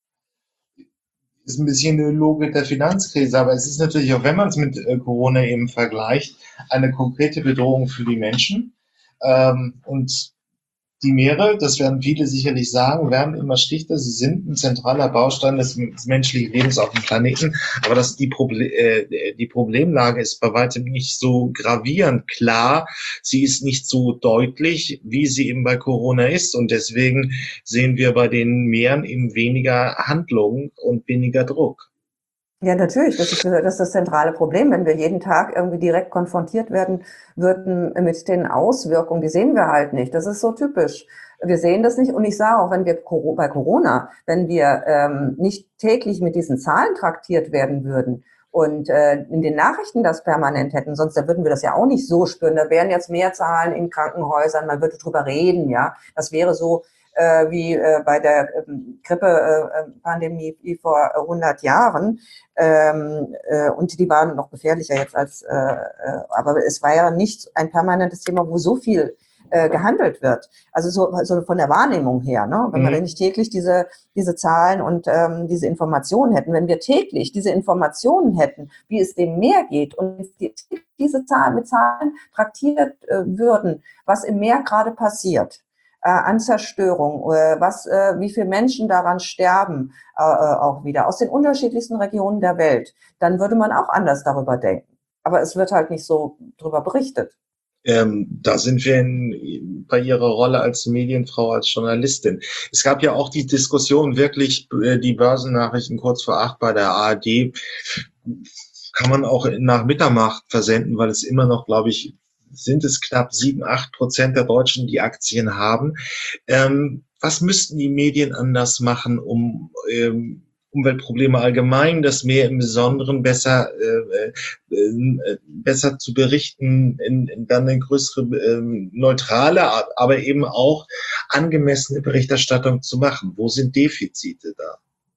Ist ein bisschen eine Logik der Finanzkrise, aber es ist natürlich auch, wenn man es mit äh, Corona eben vergleicht, eine konkrete Bedrohung für die Menschen. Ähm, und die Meere, das werden viele sicherlich sagen, werden immer schlichter. Sie sind ein zentraler Baustein des, des menschlichen Lebens auf dem Planeten. Aber das, die, Proble äh, die Problemlage ist bei weitem nicht so gravierend klar. Sie ist nicht so deutlich, wie sie eben bei Corona ist. Und deswegen sehen wir bei den Meeren eben weniger Handlungen und weniger Druck. Ja, natürlich. Das ist, das ist das zentrale Problem. Wenn wir jeden Tag irgendwie direkt konfrontiert werden würden mit den Auswirkungen, die sehen wir halt nicht. Das ist so typisch. Wir sehen das nicht. Und ich sage auch, wenn wir bei Corona, wenn wir ähm, nicht täglich mit diesen Zahlen traktiert werden würden und äh, in den Nachrichten das permanent hätten, sonst da würden wir das ja auch nicht so spüren. Da wären jetzt mehr Zahlen in Krankenhäusern, man würde drüber reden, ja. Das wäre so, Äh, wie äh, bei der ähm, Grippe-Pandemie äh, wie vor hundert Jahren. Ähm, äh, und die waren noch gefährlicher jetzt als, äh, äh, aber es war ja nicht ein permanentes Thema, wo so viel äh, gehandelt wird. Also so, so von der Wahrnehmung her, ne? Wenn mhm. wir nicht täglich diese, diese Zahlen und ähm, diese Informationen hätten, wenn wir täglich diese Informationen hätten, wie es dem Meer geht und die, diese Zahlen mit Zahlen traktiert äh, würden, was im Meer gerade passiert, an Zerstörung, was, wie viele Menschen daran sterben, auch wieder aus den unterschiedlichsten Regionen der Welt, dann würde man auch anders darüber denken. Aber es wird halt nicht so drüber berichtet. Ähm, da sind wir in, bei Ihrer Rolle als Medienfrau, als Journalistin. Es gab ja auch die Diskussion, wirklich äh, die Börsennachrichten kurz vor acht bei der A R D kann man auch nach Mitternacht versenden, weil es immer noch, glaube ich, sind es knapp sieben, acht Prozent der Deutschen, die Aktien haben. Ähm, was müssten die Medien anders machen, um ähm, Umweltprobleme allgemein, das Meer im Besonderen besser äh, äh, besser zu berichten, in, in dann eine größere äh, neutrale, aber eben auch angemessene Berichterstattung zu machen? Wo sind Defizite da?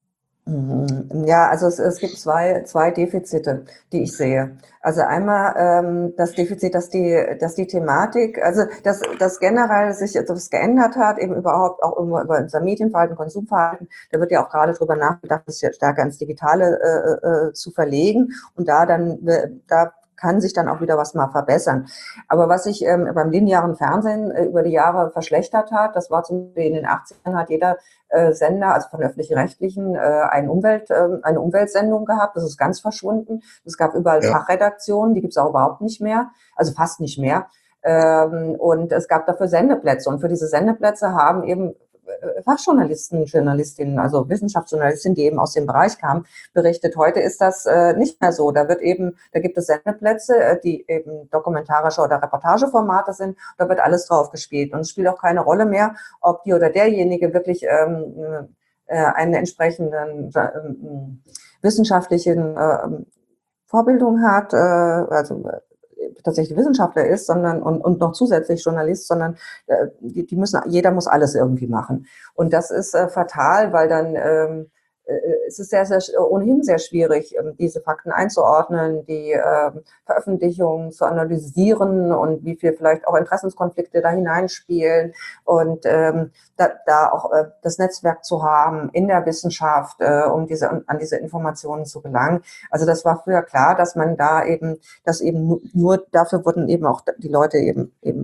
Mhm. Ja, also es, es gibt zwei, zwei Defizite, die ich sehe. Also einmal ähm, das Defizit, dass die, dass die Thematik, also dass, dass generell sich etwas geändert hat, eben überhaupt auch über, über unser Medienverhalten, Konsumverhalten. Da wird ja auch gerade drüber nachgedacht, das ja stärker ins Digitale äh, äh, zu verlegen und da dann, äh, da kann sich dann auch wieder was mal verbessern. Aber was sich ähm, beim linearen Fernsehen äh, über die Jahre verschlechtert hat, das war zum Beispiel in den achtzigern hat jeder äh, Sender, also von öffentlich-rechtlichen, äh, eine, Umwelt, äh, eine Umweltsendung gehabt. Das ist ganz verschwunden. Es gab überall Ja. Fachredaktionen, die gibt es auch überhaupt nicht mehr, also fast nicht mehr. Ähm, und es gab dafür Sendeplätze. Und für diese Sendeplätze haben eben äh, Fachjournalisten, Journalistinnen, also Wissenschaftsjournalistinnen, die eben aus dem Bereich kamen, berichtet. Heute ist das äh, nicht mehr so. Da wird eben, da gibt es Sendeplätze, äh, die eben dokumentarische oder Reportageformate sind. Da wird alles drauf gespielt. Und es spielt auch keine Rolle mehr, ob die oder derjenige wirklich ähm, äh, einen entsprechenden äh, wissenschaftlichen äh, Vorbildung hat, äh, also tatsächlich Wissenschaftler ist, sondern und, und noch zusätzlich Journalist, sondern äh, die, die müssen, jeder muss alles irgendwie machen. Und das ist äh, fatal, weil dann ähm, äh, es ist sehr, sehr ohnehin sehr schwierig, ähm, diese Fakten einzuordnen, die äh, Veröffentlichungen zu analysieren und wie viel vielleicht auch Interessenskonflikte da hineinspielen und ähm, da, da auch äh, das Netzwerk zu haben in der Wissenschaft, äh, um diese an diese Informationen zu gelangen. Also das war früher klar, dass man da eben, dass eben nur, nur dafür wurden eben auch die Leute eben eben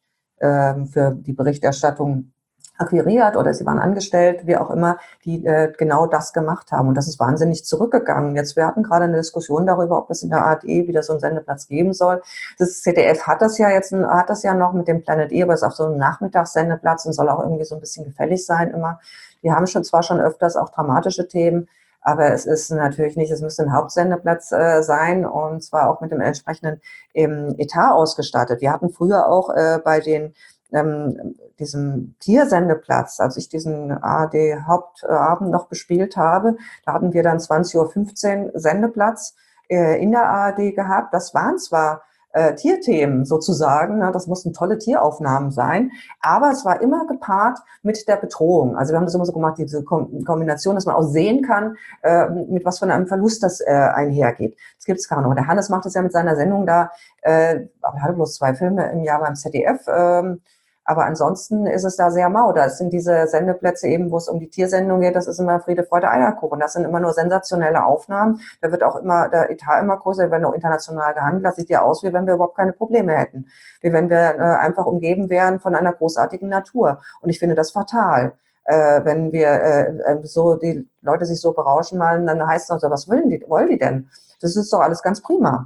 ähm, für die Berichterstattung akquiriert oder sie waren angestellt, wie auch immer, die äh, genau das gemacht haben. Und das ist wahnsinnig zurückgegangen. Jetzt, wir hatten gerade eine Diskussion darüber, ob es in der A R D wieder so einen Sendeplatz geben soll. Das Z D F hat das ja jetzt, hat das ja noch mit dem Planet E, aber ist auf so einem Nachmittagssendeplatz und soll auch irgendwie so ein bisschen gefällig sein immer. Die haben schon zwar schon öfters auch dramatische Themen, aber es ist natürlich nicht, es müsste ein Hauptsendeplatz äh, sein und zwar auch mit dem entsprechenden ähm, Etat ausgestattet. Wir hatten früher auch äh, bei den ähm, diesem Tiersendeplatz, als ich diesen A R D-Hauptabend noch bespielt habe, da hatten wir dann zwanzig Uhr fünfzehn Sendeplatz äh, in der A R D gehabt. Das waren zwar äh, Tierthemen sozusagen, ne? Das mussten tolle Tieraufnahmen sein, aber es war immer gepaart mit der Bedrohung. Also wir haben das immer so gemacht, diese Kom Kombination, dass man auch sehen kann, äh, mit was von einem Verlust das äh, einhergeht. Das gibt's gar nicht. Der Hannes macht das ja mit seiner Sendung da, äh, aber er hat bloß zwei Filme im Jahr beim Z D F, ähm, aber ansonsten ist es da sehr mau. Da sind diese Sendeplätze eben, wo es um die Tiersendung geht, das ist immer Friede, Freude, Eierkuchen. Das sind immer nur sensationelle Aufnahmen. Da wird auch immer der Etat immer größer, da wird auch international gehandelt. Das sieht ja aus, wie wenn wir überhaupt keine Probleme hätten. Wie wenn wir äh, einfach umgeben wären von einer großartigen Natur. Und ich finde das fatal. Äh, wenn wir äh, so die Leute sich so berauschen malen, dann heißt es noch so, was wollen die, wollen die denn? Das ist doch alles ganz prima.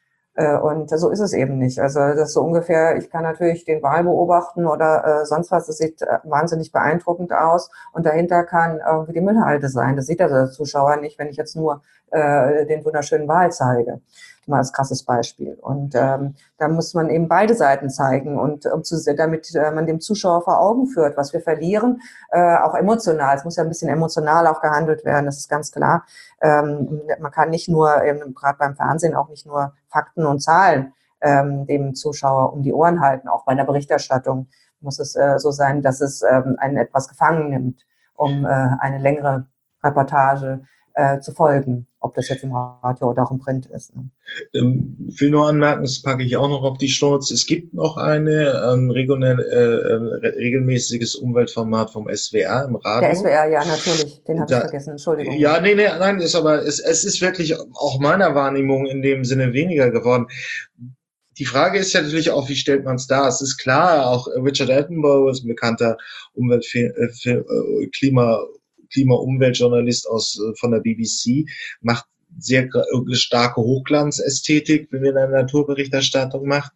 Und so ist es eben nicht. Also das ist so ungefähr, ich kann natürlich den Wal beobachten oder äh, sonst was, das sieht äh, wahnsinnig beeindruckend aus und dahinter kann irgendwie die Müllhalde sein. Das sieht ja der Zuschauer nicht, wenn ich jetzt nur äh, den wunderschönen Wal zeige. Mal als krasses Beispiel. Und ähm, da muss man eben beide Seiten zeigen und um zu, damit äh, man dem Zuschauer vor Augen führt, was wir verlieren, äh, auch emotional. Es muss ja ein bisschen emotional auch gehandelt werden, das ist ganz klar. Ähm, man kann nicht nur, gerade beim Fernsehen, auch nicht nur Fakten und Zahlen ähm, dem Zuschauer um die Ohren halten. Auch bei der Berichterstattung muss es äh, so sein, dass es ähm, einen etwas gefangen nimmt, um äh, eine längere Reportage äh, zu folgen, ob das jetzt im Radio oder auch im Print ist. Ne? Ähm, will nur anmerken, das packe ich auch noch auf die Shownotes. Es gibt noch eine ähm, regionell, äh, regelmäßiges Umweltformat vom S W R im Radio. Der S W R, ja, natürlich. Den habe ich vergessen. Entschuldigung. Ja, nee, nee, nein, ist aber, es, es ist wirklich auch meiner Wahrnehmung in dem Sinne weniger geworden. Die Frage ist ja natürlich auch, wie stellt man es dar? Es ist klar, auch Richard Attenborough ist ein bekannter Umwelt, äh, Klima, Klima-Umweltjournalist aus, von der B B C, macht sehr starke Hochglanzästhetik, wenn man eine Naturberichterstattung macht.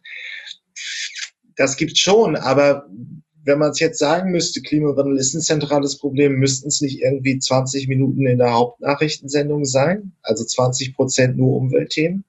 Das gibt's schon, aber wenn man es jetzt sagen müsste, Klimawandel ist ein zentrales Problem, müssten es nicht irgendwie zwanzig Minuten in der Hauptnachrichtensendung sein? Also zwanzig Prozent nur Umweltthemen?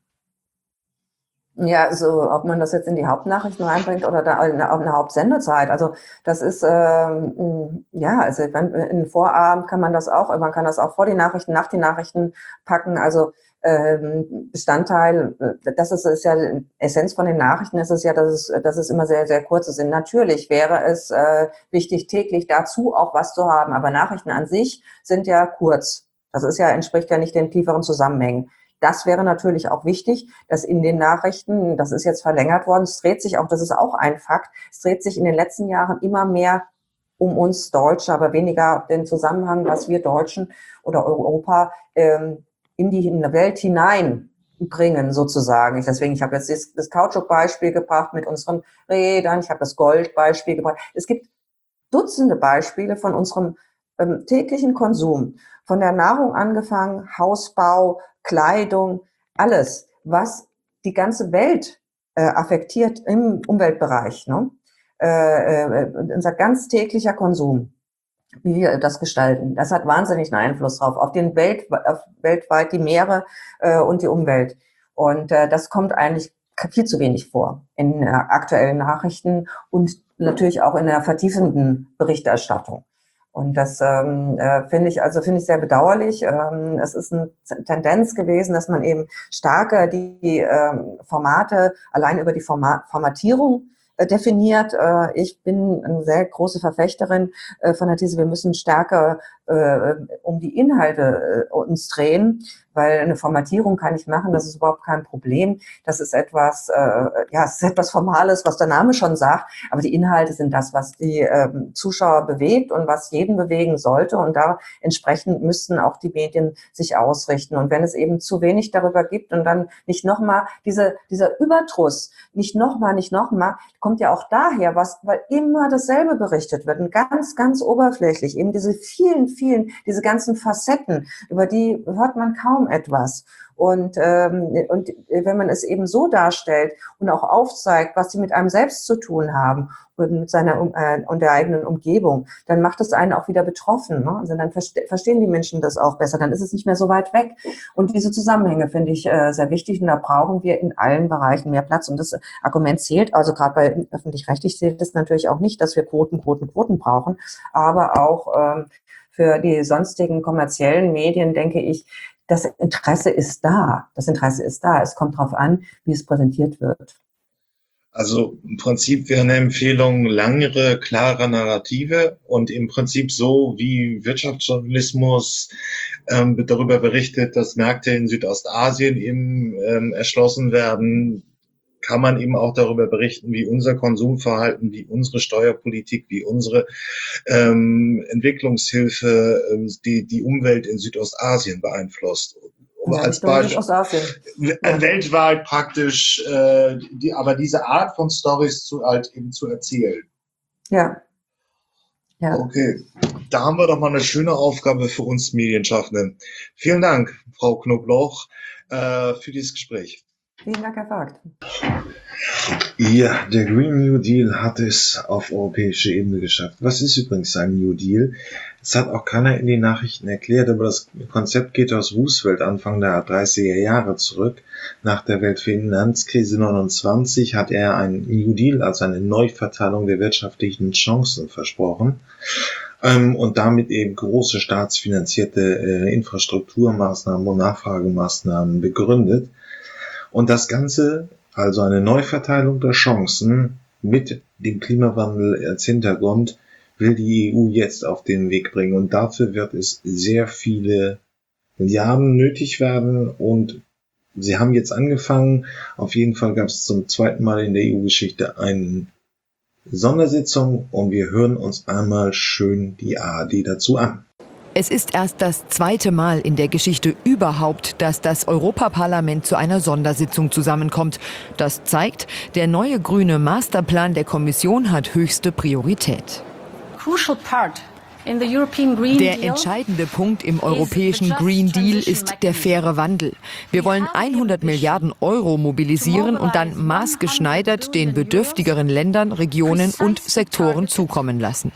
Ja, also ob man das jetzt in die Hauptnachrichten reinbringt oder da in eine Hauptsendezeit. Also das ist ähm, ja, also in den Vorabend kann man das auch, man kann das auch vor die Nachrichten, nach die Nachrichten packen. Also ähm, Bestandteil, das ist, ist ja die Essenz von den Nachrichten, ist es ja, dass es, dass es immer sehr, sehr kurze sind. Natürlich wäre es äh, wichtig, täglich dazu auch was zu haben, aber Nachrichten an sich sind ja kurz. Das ist ja, entspricht ja nicht den tieferen Zusammenhängen. Das wäre natürlich auch wichtig, dass in den Nachrichten, das ist jetzt verlängert worden, es dreht sich auch, das ist auch ein Fakt, es dreht sich in den letzten Jahren immer mehr um uns Deutsche, aber weniger den Zusammenhang, dass wir Deutschen oder Europa ähm, in die in die Welt hineinbringen, sozusagen. Ich, deswegen, ich habe jetzt das, das Kautschuk-Beispiel gebracht mit unseren Rädern, ich habe das Gold-Beispiel gebracht. Es gibt Dutzende Beispiele von unserem ähm, täglichen Konsum, von der Nahrung angefangen, Hausbau, Kleidung, alles, was die ganze Welt äh, affektiert im Umweltbereich, ne? Äh, äh, unser ganz täglicher Konsum, wie wir das gestalten, das hat wahnsinnigen Einfluss drauf, auf den Welt, auf weltweit die Meere äh, und die Umwelt. Und äh, das kommt eigentlich viel zu wenig vor in äh, aktuellen Nachrichten und natürlich auch in der vertiefenden Berichterstattung. Und das ähm, äh, finde ich also finde ich sehr bedauerlich. Ähm, es ist eine Tendenz gewesen, dass man eben stärker die ähm, Formate allein über die Format Formatierung äh, definiert. Äh, ich bin eine sehr große Verfechterin äh, von der These, wir müssen stärker äh, um die Inhalte äh, uns drehen, weil eine Formatierung kann ich machen, das ist überhaupt kein Problem. Das ist etwas, äh, ja, es ist etwas Formales, was der Name schon sagt, aber die Inhalte sind das, was die äh, Zuschauer bewegt und was jeden bewegen sollte, und da entsprechend müssten auch die Medien sich ausrichten. Und wenn es eben zu wenig darüber gibt und dann nicht nochmal diese, dieser Überdruss, nicht nochmal, nicht nochmal, kommt ja auch daher, was, weil immer dasselbe berichtet wird und ganz, ganz oberflächlich, eben diese vielen, vielen, diese ganzen Facetten, über die hört man kaum etwas. Und, ähm, und wenn man es eben so darstellt und auch aufzeigt, was sie mit einem selbst zu tun haben und mit seiner äh, und der eigenen Umgebung, dann macht es einen auch wieder betroffen. Ne? Also dann verste verstehen die Menschen das auch besser, dann ist es nicht mehr so weit weg. Und diese Zusammenhänge finde ich äh, sehr wichtig, und da brauchen wir in allen Bereichen mehr Platz. Und das Argument zählt, also gerade bei öffentlich-rechtlich zählt es natürlich auch nicht, dass wir Quoten, Quoten, Quoten brauchen, aber auch ähm, für die sonstigen kommerziellen Medien, denke ich, das Interesse ist da. Das Interesse ist da. Es kommt darauf an, wie es präsentiert wird. Also im Prinzip wäre eine Empfehlung langere, klare Narrative und im Prinzip so, wie Wirtschaftsjournalismus ähm, darüber berichtet, dass Märkte in Südostasien eben ähm, erschlossen werden, kann man eben auch darüber berichten, wie unser Konsumverhalten, wie unsere Steuerpolitik, wie unsere ähm, Entwicklungshilfe ähm, die, die Umwelt in Südostasien beeinflusst. Um ja, als Beispiel ja. weltweit praktisch, äh, die, aber diese Art von Stories zu, halt eben zu erzählen. Ja. Ja. Okay, da haben wir doch mal eine schöne Aufgabe für uns Medienschaffenden. Vielen Dank, Frau Knobloch, äh, für dieses Gespräch. Vielen Dank, Herr Vogt. Ja, der Green New Deal hat es auf europäische Ebene geschafft. Was ist übrigens ein New Deal? Es hat auch keiner in den Nachrichten erklärt, aber das Konzept geht aus Roosevelt Anfang der dreißiger Jahre zurück. Nach der Weltfinanzkrise neunundzwanzig hat er einen New Deal, also eine Neuverteilung der wirtschaftlichen Chancen, versprochen. Und damit eben große staatsfinanzierte Infrastrukturmaßnahmen und Nachfragemaßnahmen begründet. Und das Ganze, also eine Neuverteilung der Chancen mit dem Klimawandel als Hintergrund, will die E U jetzt auf den Weg bringen. Und dafür wird es sehr viele Milliarden nötig werden. Und sie haben jetzt angefangen. Auf jeden Fall gab es zum zweiten Mal in der E U-Geschichte eine Sondersitzung. Und wir hören uns einmal schön die A R D dazu an. Es ist erst das zweite Mal in der Geschichte überhaupt, dass das Europaparlament zu einer Sondersitzung zusammenkommt. Das zeigt, der neue grüne Masterplan der Kommission hat höchste Priorität. Der entscheidende Punkt im europäischen Green Deal ist der faire Wandel. Wir wollen hundert Milliarden Euro mobilisieren und dann maßgeschneidert den bedürftigeren Ländern, Regionen und Sektoren zukommen lassen.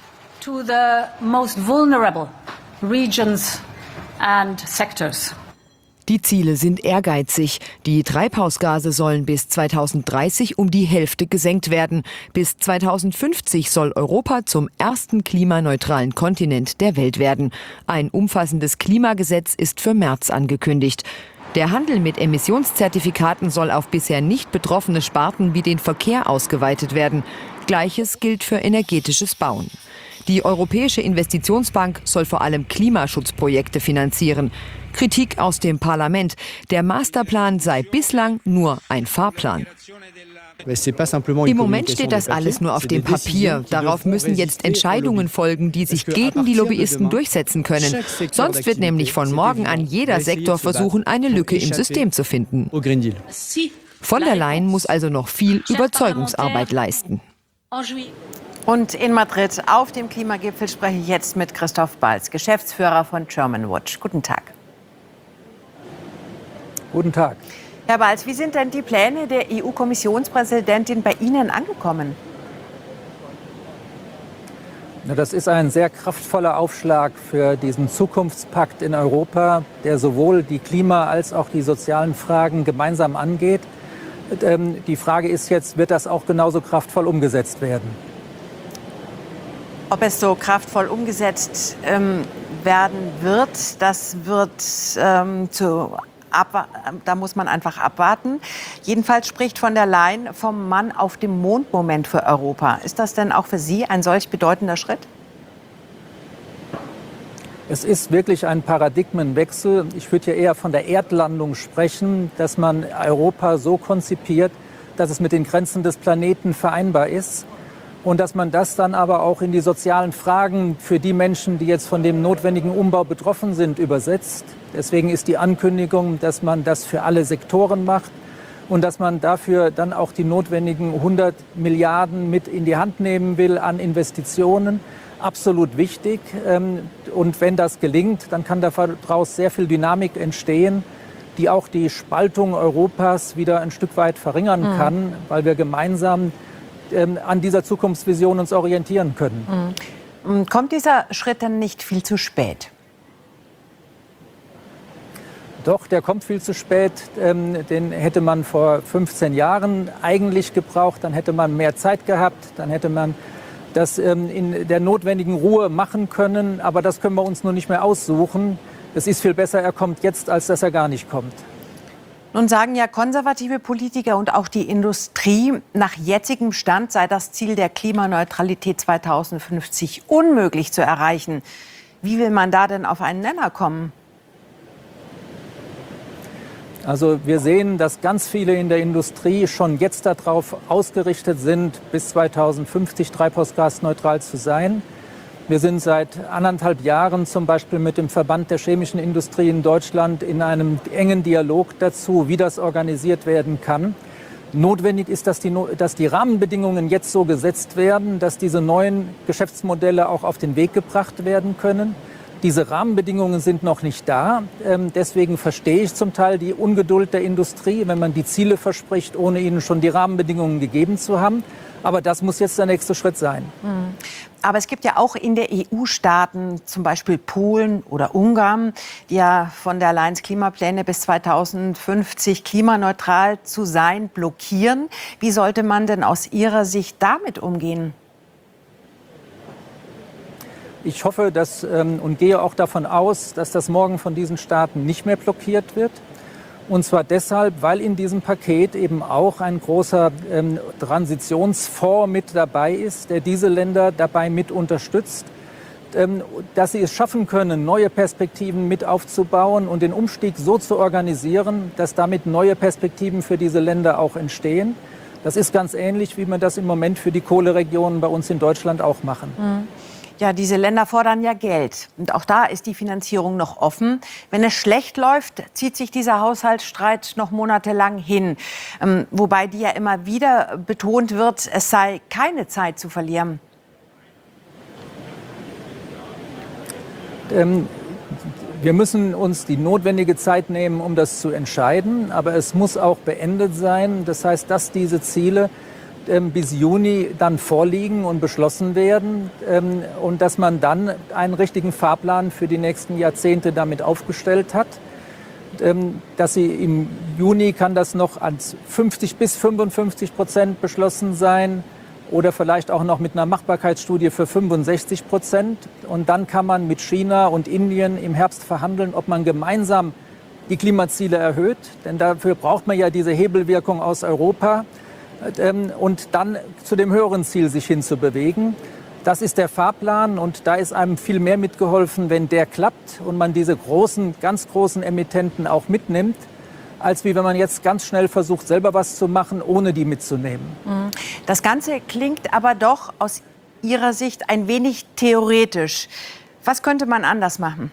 Regions and sectors. Die Ziele sind ehrgeizig. Die Treibhausgase sollen bis zweitausenddreißig um die Hälfte gesenkt werden. Bis zweitausendfünfzig soll Europa zum ersten klimaneutralen Kontinent der Welt werden. Ein umfassendes Klimagesetz ist für März angekündigt. Der Handel mit Emissionszertifikaten soll auf bisher nicht betroffene Sparten wie den Verkehr ausgeweitet werden. Gleiches gilt für energetisches Bauen. Die Europäische Investitionsbank soll vor allem Klimaschutzprojekte finanzieren. Kritik aus dem Parlament. Der Masterplan sei bislang nur ein Fahrplan. Im Moment steht das alles nur auf dem Papier. Darauf müssen jetzt Entscheidungen folgen, die sich gegen die Lobbyisten durchsetzen können. Sonst wird nämlich von morgen an jeder Sektor versuchen, eine Lücke im System zu finden. Von der Leyen muss also noch viel Überzeugungsarbeit leisten. Und in Madrid auf dem Klimagipfel spreche ich jetzt mit Christoph Balz, Geschäftsführer von Germanwatch. Guten Tag. Guten Tag. Herr Balz, wie sind denn die Pläne der E U-Kommissionspräsidentin bei Ihnen angekommen? Na, das ist ein sehr kraftvoller Aufschlag für diesen Zukunftspakt in Europa, der sowohl die Klima- als auch die sozialen Fragen gemeinsam angeht. Ähm, die Frage ist jetzt, wird das auch genauso kraftvoll umgesetzt werden? Ob es so kraftvoll umgesetzt ähm, werden wird, das wird ähm, zu Abwa- da muss man einfach abwarten. Jedenfalls spricht von der Leyen vom Mann auf dem Mond-Moment für Europa. Ist das denn auch für Sie ein solch bedeutender Schritt? Es ist wirklich ein Paradigmenwechsel. Ich würde ja eher von der Erdlandung sprechen, dass man Europa so konzipiert, dass es mit den Grenzen des Planeten vereinbar ist. Und dass man das dann aber auch in die sozialen Fragen für die Menschen, die jetzt von dem notwendigen Umbau betroffen sind, übersetzt. Deswegen ist die Ankündigung, dass man das für alle Sektoren macht und dass man dafür dann auch die notwendigen hundert Milliarden mit in die Hand nehmen will an Investitionen, absolut wichtig. Und wenn das gelingt, dann kann daraus sehr viel Dynamik entstehen, die auch die Spaltung Europas wieder ein Stück weit verringern kann, weil wir gemeinsam an dieser Zukunftsvision uns orientieren können. Mhm. Kommt dieser Schritt denn nicht viel zu spät? Doch, der kommt viel zu spät. Den hätte man vor fünfzehn Jahren eigentlich gebraucht. Dann hätte man mehr Zeit gehabt. Dann hätte man das in der notwendigen Ruhe machen können. Aber das können wir uns nur nicht mehr aussuchen. Es ist viel besser, er kommt jetzt, als dass er gar nicht kommt. Nun sagen ja konservative Politiker und auch die Industrie, nach jetzigem Stand sei das Ziel der Klimaneutralität zweitausendfünfzig unmöglich zu erreichen. Wie will man da denn auf einen Nenner kommen? Also wir sehen, dass ganz viele in der Industrie schon jetzt darauf ausgerichtet sind, bis zweitausendfünfzig treibhausgasneutral zu sein. Wir sind seit anderthalb Jahren zum Beispiel mit dem Verband der chemischen Industrie in Deutschland in einem engen Dialog dazu, wie das organisiert werden kann. Notwendig ist, dass die, dass die Rahmenbedingungen jetzt so gesetzt werden, dass diese neuen Geschäftsmodelle auch auf den Weg gebracht werden können. Diese Rahmenbedingungen sind noch nicht da. Deswegen verstehe ich zum Teil die Ungeduld der Industrie, wenn man die Ziele verspricht, ohne ihnen schon die Rahmenbedingungen gegeben zu haben. Aber das muss jetzt der nächste Schritt sein. Aber es gibt ja auch in der E U-Staaten, zum Beispiel Polen oder Ungarn, die ja von der Leyens Klimapläne bis zweitausendfünfzig klimaneutral zu sein blockieren. Wie sollte man denn aus Ihrer Sicht damit umgehen? Ich hoffe dass, ähm, und gehe auch davon aus, dass das morgen von diesen Staaten nicht mehr blockiert wird. Und zwar deshalb, weil in diesem Paket eben auch ein großer ähm, Transitionsfonds mit dabei ist, der diese Länder dabei mit unterstützt, ähm, dass sie es schaffen können, neue Perspektiven mit aufzubauen und den Umstieg so zu organisieren, dass damit neue Perspektiven für diese Länder auch entstehen. Das ist ganz ähnlich, wie wir das im Moment für die Kohleregionen bei uns in Deutschland auch machen. Mhm. Ja, diese Länder fordern ja Geld. Und auch da ist die Finanzierung noch offen. Wenn es schlecht läuft, zieht sich dieser Haushaltsstreit noch monatelang hin. Ähm, wobei die ja immer wieder betont wird, es sei keine Zeit zu verlieren. Ähm, wir müssen uns die notwendige Zeit nehmen, um das zu entscheiden. Aber es muss auch beendet sein. Das heißt, dass diese Ziele bis Juni dann vorliegen und beschlossen werden ähm, und dass man dann einen richtigen Fahrplan für die nächsten Jahrzehnte damit aufgestellt hat. Ähm, dass sie im Juni kann das noch als fünfzig bis fünfundfünfzig Prozent beschlossen sein oder vielleicht auch noch mit einer Machbarkeitsstudie für fünfundsechzig Prozent. Und dann kann man mit China und Indien im Herbst verhandeln, ob man gemeinsam die Klimaziele erhöht. Denn dafür braucht man ja diese Hebelwirkung aus Europa. Und dann zu dem höheren Ziel sich hinzubewegen. Das ist der Fahrplan und da ist einem viel mehr mitgeholfen, wenn der klappt und man diese großen, ganz großen Emittenten auch mitnimmt, als wie wenn man jetzt ganz schnell versucht, selber was zu machen, ohne die mitzunehmen. Das Ganze klingt aber doch aus Ihrer Sicht ein wenig theoretisch. Was könnte man anders machen?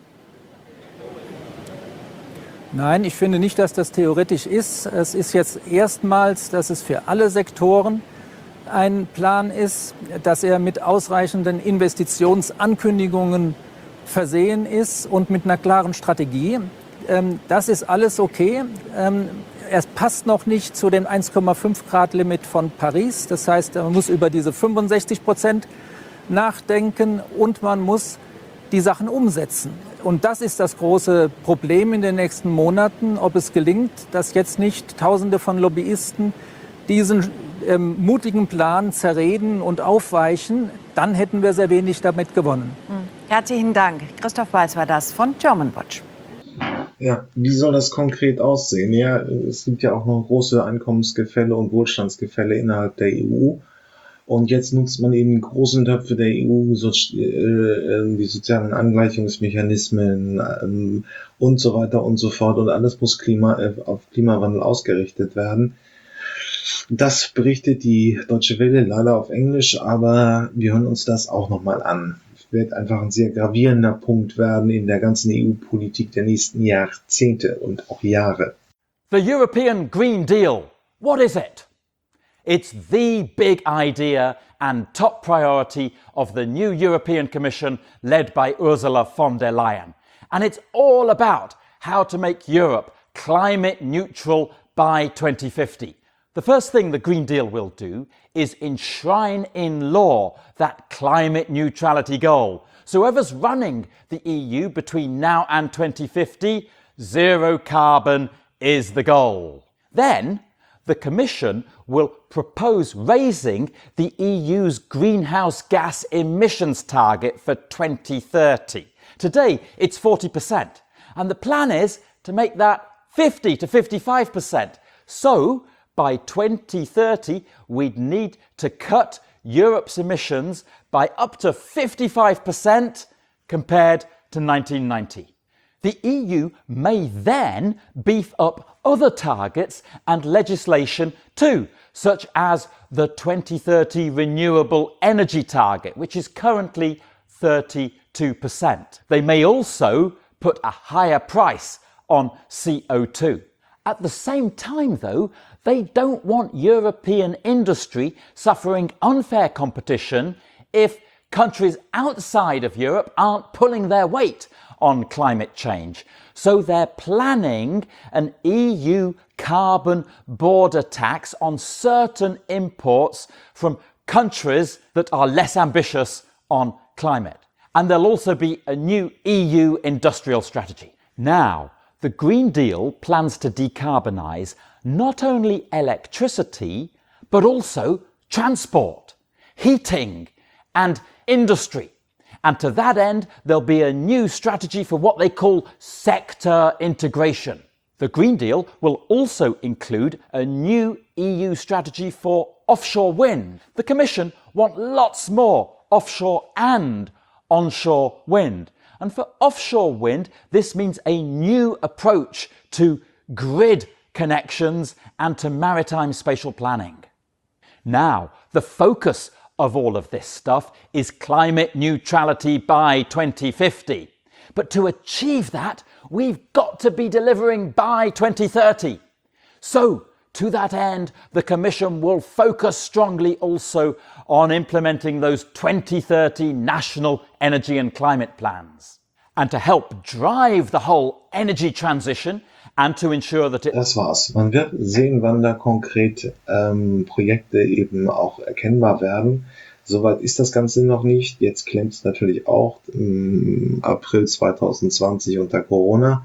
Nein, ich finde nicht, dass das theoretisch ist. Es ist jetzt erstmals, dass es für alle Sektoren ein Plan ist, dass er mit ausreichenden Investitionsankündigungen versehen ist und mit einer klaren Strategie. Das ist alles okay. Es passt noch nicht zu dem eins Komma fünf Grad Limit von Paris. Das heißt, man muss über diese fünfundsechzig Prozent nachdenken und man muss die Sachen umsetzen. Und das ist das große Problem in den nächsten Monaten, ob es gelingt, dass jetzt nicht Tausende von Lobbyisten diesen ähm, mutigen Plan zerreden und aufweichen. Dann hätten wir sehr wenig damit gewonnen. Herzlichen Dank. Christoph Weiß war das von Germanwatch. Ja, wie soll das konkret aussehen? Ja, es gibt ja auch noch große Einkommensgefälle und Wohlstandsgefälle innerhalb der E U. Und jetzt nutzt man eben die großen Töpfe der E U, so, äh, die sozialen Angleichungsmechanismen ähm, und so weiter und so fort. Und alles muss Klima, äh, auf Klimawandel ausgerichtet werden. Das berichtet die Deutsche Welle leider auf Englisch, aber wir hören uns das auch nochmal an. Es wird einfach ein sehr gravierender Punkt werden in der ganzen E U-Politik der nächsten Jahrzehnte und auch Jahre. The European Green Deal, what is it? It's the big idea and top priority of the new European Commission led by Ursula von der Leyen. And it's all about how to make Europe climate neutral by twenty fifty. The first thing the Green Deal will do is enshrine in law that climate neutrality goal. So whoever's running the E U between now and twenty fifty, zero carbon is the goal. Then the Commission will propose raising the E U's greenhouse gas emissions target for twenty thirty. Today, it's forty percent. And the plan is to make that fifty to fifty-five percent. So, by twenty thirty, we'd need to cut Europe's emissions by up to fifty-five percent compared to nineteen ninety. The E U may then beef up other targets and legislation too, such as the twenty thirty renewable energy target, which is currently thirty-two percent. They may also put a higher price on C O two. At the same time, though, they don't want European industry suffering unfair competition if countries outside of Europe aren't pulling their weight on climate change. So they're planning an E U carbon border tax on certain imports from countries that are less ambitious on climate. And there'll also be a new E U industrial strategy. Now, the Green Deal plans to decarbonise not only electricity, but also transport, heating and industry. And to that end, there'll be a new strategy for what they call sector integration. The Green Deal will also include a new E U strategy for offshore wind. The Commission want lots more offshore and onshore wind. And for offshore wind, this means a new approach to grid connections and to maritime spatial planning. Now, the focus of all of this stuff is climate neutrality by twenty fifty. But to achieve that, we've got to be delivering by twenty thirty. So, to that end, the Commission will focus strongly also on implementing those twenty thirty national energy and climate plans. And to help drive the whole energy transition and to ensure that it... Das war's. Man wird sehen, wann da konkret ähm, Projekte eben auch erkennbar werden. Soweit ist das Ganze noch nicht. Jetzt klemmt es natürlich auch im April zwanzig zwanzig unter Corona.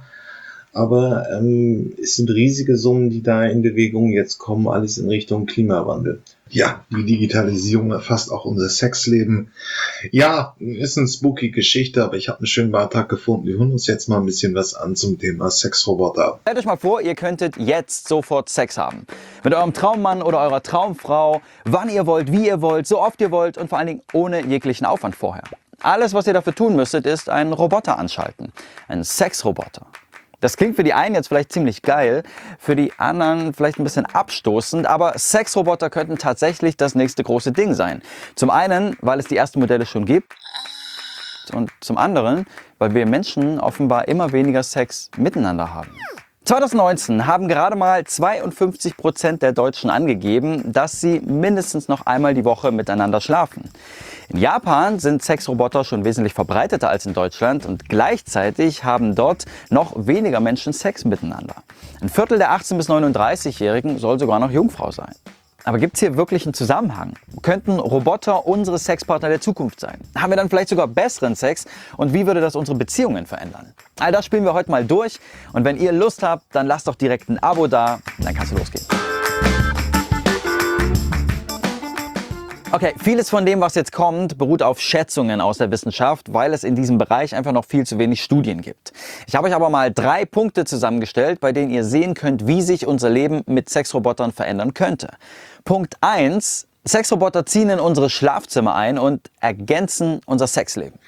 Aber ähm, es sind riesige Summen, die da in Bewegung jetzt kommen, alles in Richtung Klimawandel. Ja, die Digitalisierung erfasst auch unser Sexleben. Ja, ist eine spooky Geschichte, aber ich habe einen schönen Beitrag gefunden. Wir hören uns jetzt mal ein bisschen was an zum Thema Sexroboter. Stellt euch mal vor, ihr könntet jetzt sofort Sex haben. Mit eurem Traummann oder eurer Traumfrau, wann ihr wollt, wie ihr wollt, so oft ihr wollt und vor allen Dingen ohne jeglichen Aufwand vorher. Alles, was ihr dafür tun müsstet, ist einen Roboter anschalten. Einen Sexroboter. Das klingt für die einen jetzt vielleicht ziemlich geil, für die anderen vielleicht ein bisschen abstoßend, aber Sexroboter könnten tatsächlich das nächste große Ding sein. Zum einen, weil es die ersten Modelle schon gibt und zum anderen, weil wir Menschen offenbar immer weniger Sex miteinander haben. zwanzig neunzehn haben gerade mal zweiundfünfzig Prozent der Deutschen angegeben, dass sie mindestens noch einmal die Woche miteinander schlafen. In Japan sind Sexroboter schon wesentlich verbreiteter als in Deutschland und gleichzeitig haben dort noch weniger Menschen Sex miteinander. Ein Viertel der achtzehn- bis neununddreißigjährigen soll sogar noch Jungfrau sein. Aber gibt es hier wirklich einen Zusammenhang? Könnten Roboter unsere Sexpartner der Zukunft sein? Haben wir dann vielleicht sogar besseren Sex? Und wie würde das unsere Beziehungen verändern? All das spielen wir heute mal durch. Und wenn ihr Lust habt, dann lasst doch direkt ein Abo da. Dann kannst du losgehen. Okay, vieles von dem, was jetzt kommt, beruht auf Schätzungen aus der Wissenschaft, weil es in diesem Bereich einfach noch viel zu wenig Studien gibt. Ich habe euch aber mal drei Punkte zusammengestellt, bei denen ihr sehen könnt, wie sich unser Leben mit Sexrobotern verändern könnte. Punkt eins. Sexroboter ziehen in unsere Schlafzimmer ein und ergänzen unser Sexleben.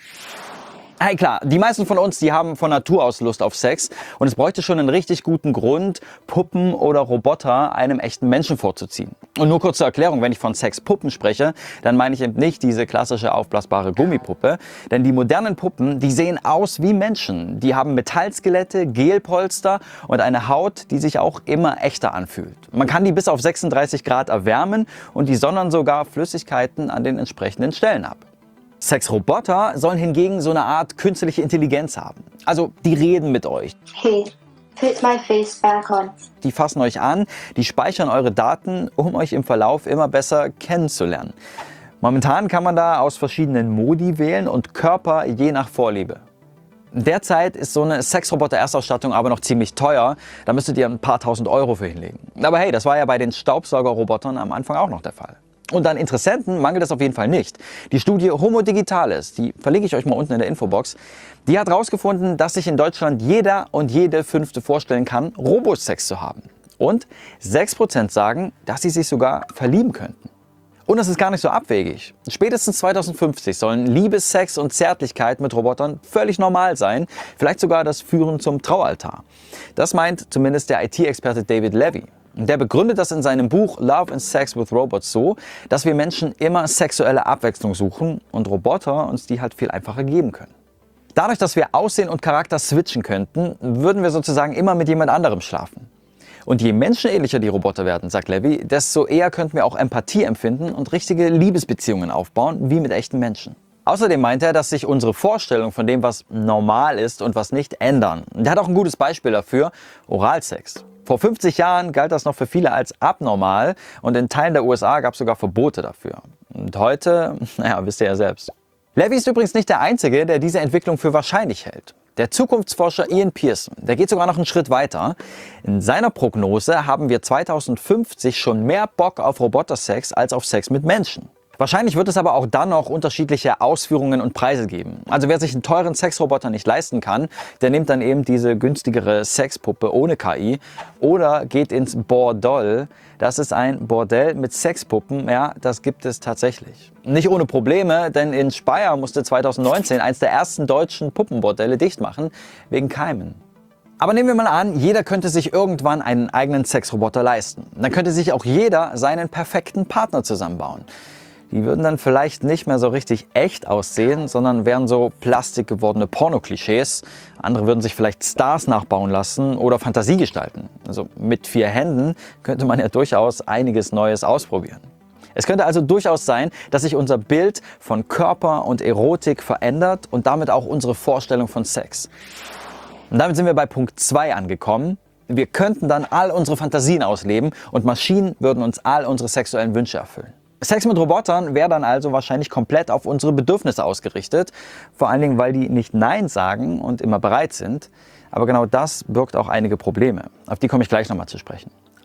Hey klar, die meisten von uns, die haben von Natur aus Lust auf Sex und es bräuchte schon einen richtig guten Grund, Puppen oder Roboter einem echten Menschen vorzuziehen. Und nur kurz zur Erklärung, wenn ich von Sexpuppen spreche, dann meine ich eben nicht diese klassische aufblasbare Gummipuppe, denn die modernen Puppen, die sehen aus wie Menschen. Die haben Metallskelette, Gelpolster und eine Haut, die sich auch immer echter anfühlt. Man kann die bis auf sechsunddreißig Grad erwärmen und die sondern sogar Flüssigkeiten an den entsprechenden Stellen ab. Sexroboter sollen hingegen so eine Art künstliche Intelligenz haben. Also die reden mit euch. Hey, put my face back on. Die fassen euch an, die speichern eure Daten, um euch im Verlauf immer besser kennenzulernen. Momentan kann man da aus verschiedenen Modi wählen und Körper je nach Vorliebe. Derzeit ist so eine Sexroboter-Erstausstattung aber noch ziemlich teuer. Da müsstet ihr ein paar tausend Euro für hinlegen. Aber hey, das war ja bei den Staubsaugerrobotern am Anfang auch noch der Fall. Und an Interessenten mangelt es auf jeden Fall nicht. Die Studie Homo Digitalis, die verlinke ich euch mal unten in der Infobox, die hat herausgefunden, dass sich in Deutschland jeder und jede Fünfte vorstellen kann, Robosex zu haben. Und sechs Prozent sagen, dass sie sich sogar verlieben könnten. Und das ist gar nicht so abwegig. Spätestens zweitausendfünfzig sollen Liebe, Sex und Zärtlichkeit mit Robotern völlig normal sein, vielleicht sogar das Führen zum Traualtar. Das meint zumindest der I T-Experte David Levy. Der begründet das in seinem Buch Love and Sex with Robots so, dass wir Menschen immer sexuelle Abwechslung suchen und Roboter uns die halt viel einfacher geben können. Dadurch, dass wir Aussehen und Charakter switchen könnten, würden wir sozusagen immer mit jemand anderem schlafen. Und je menschenähnlicher die Roboter werden, sagt Levy, desto eher könnten wir auch Empathie empfinden und richtige Liebesbeziehungen aufbauen, wie mit echten Menschen. Außerdem meint er, dass sich unsere Vorstellung von dem, was normal ist und was nicht, ändern. Er hat auch ein gutes Beispiel dafür, Oralsex. Vor fünfzig Jahren galt das noch für viele als abnormal und in Teilen der U S A gab es sogar Verbote dafür. Und heute, naja, wisst ihr ja selbst. Levy ist übrigens nicht der Einzige, der diese Entwicklung für wahrscheinlich hält. Der Zukunftsforscher Ian Pearson, der geht sogar noch einen Schritt weiter. In seiner Prognose haben wir zweitausendfünfzig schon mehr Bock auf Robotersex als auf Sex mit Menschen. Wahrscheinlich wird es aber auch dann noch unterschiedliche Ausführungen und Preise geben. Also wer sich einen teuren Sexroboter nicht leisten kann, der nimmt dann eben diese günstigere Sexpuppe ohne K I oder geht ins Bordell. Das ist ein Bordell mit Sexpuppen, ja, das gibt es tatsächlich. Nicht ohne Probleme, denn in Speyer musste zweitausendneunzehn eins der ersten deutschen Puppenbordelle dicht machen, wegen Keimen. Aber nehmen wir mal an, jeder könnte sich irgendwann einen eigenen Sexroboter leisten. Dann könnte sich auch jeder seinen perfekten Partner zusammenbauen. Die würden dann vielleicht nicht mehr so richtig echt aussehen, sondern wären so plastikgewordene Pornoklischees. Andere würden sich vielleicht Stars nachbauen lassen oder Fantasie gestalten. Also mit vier Händen könnte man ja durchaus einiges Neues ausprobieren. Es könnte also durchaus sein, dass sich unser Bild von Körper und Erotik verändert und damit auch unsere Vorstellung von Sex. Und damit sind wir bei Punkt zwei angekommen. Wir könnten dann all unsere Fantasien ausleben und Maschinen würden uns all unsere sexuellen Wünsche erfüllen. Sex mit Robotern wäre dann also wahrscheinlich komplett auf unsere Bedürfnisse ausgerichtet. Vor allen Dingen, weil die nicht Nein sagen und immer bereit sind. Aber genau das birgt auch einige Probleme. Auf die komme ich gleich nochmal zu sprechen.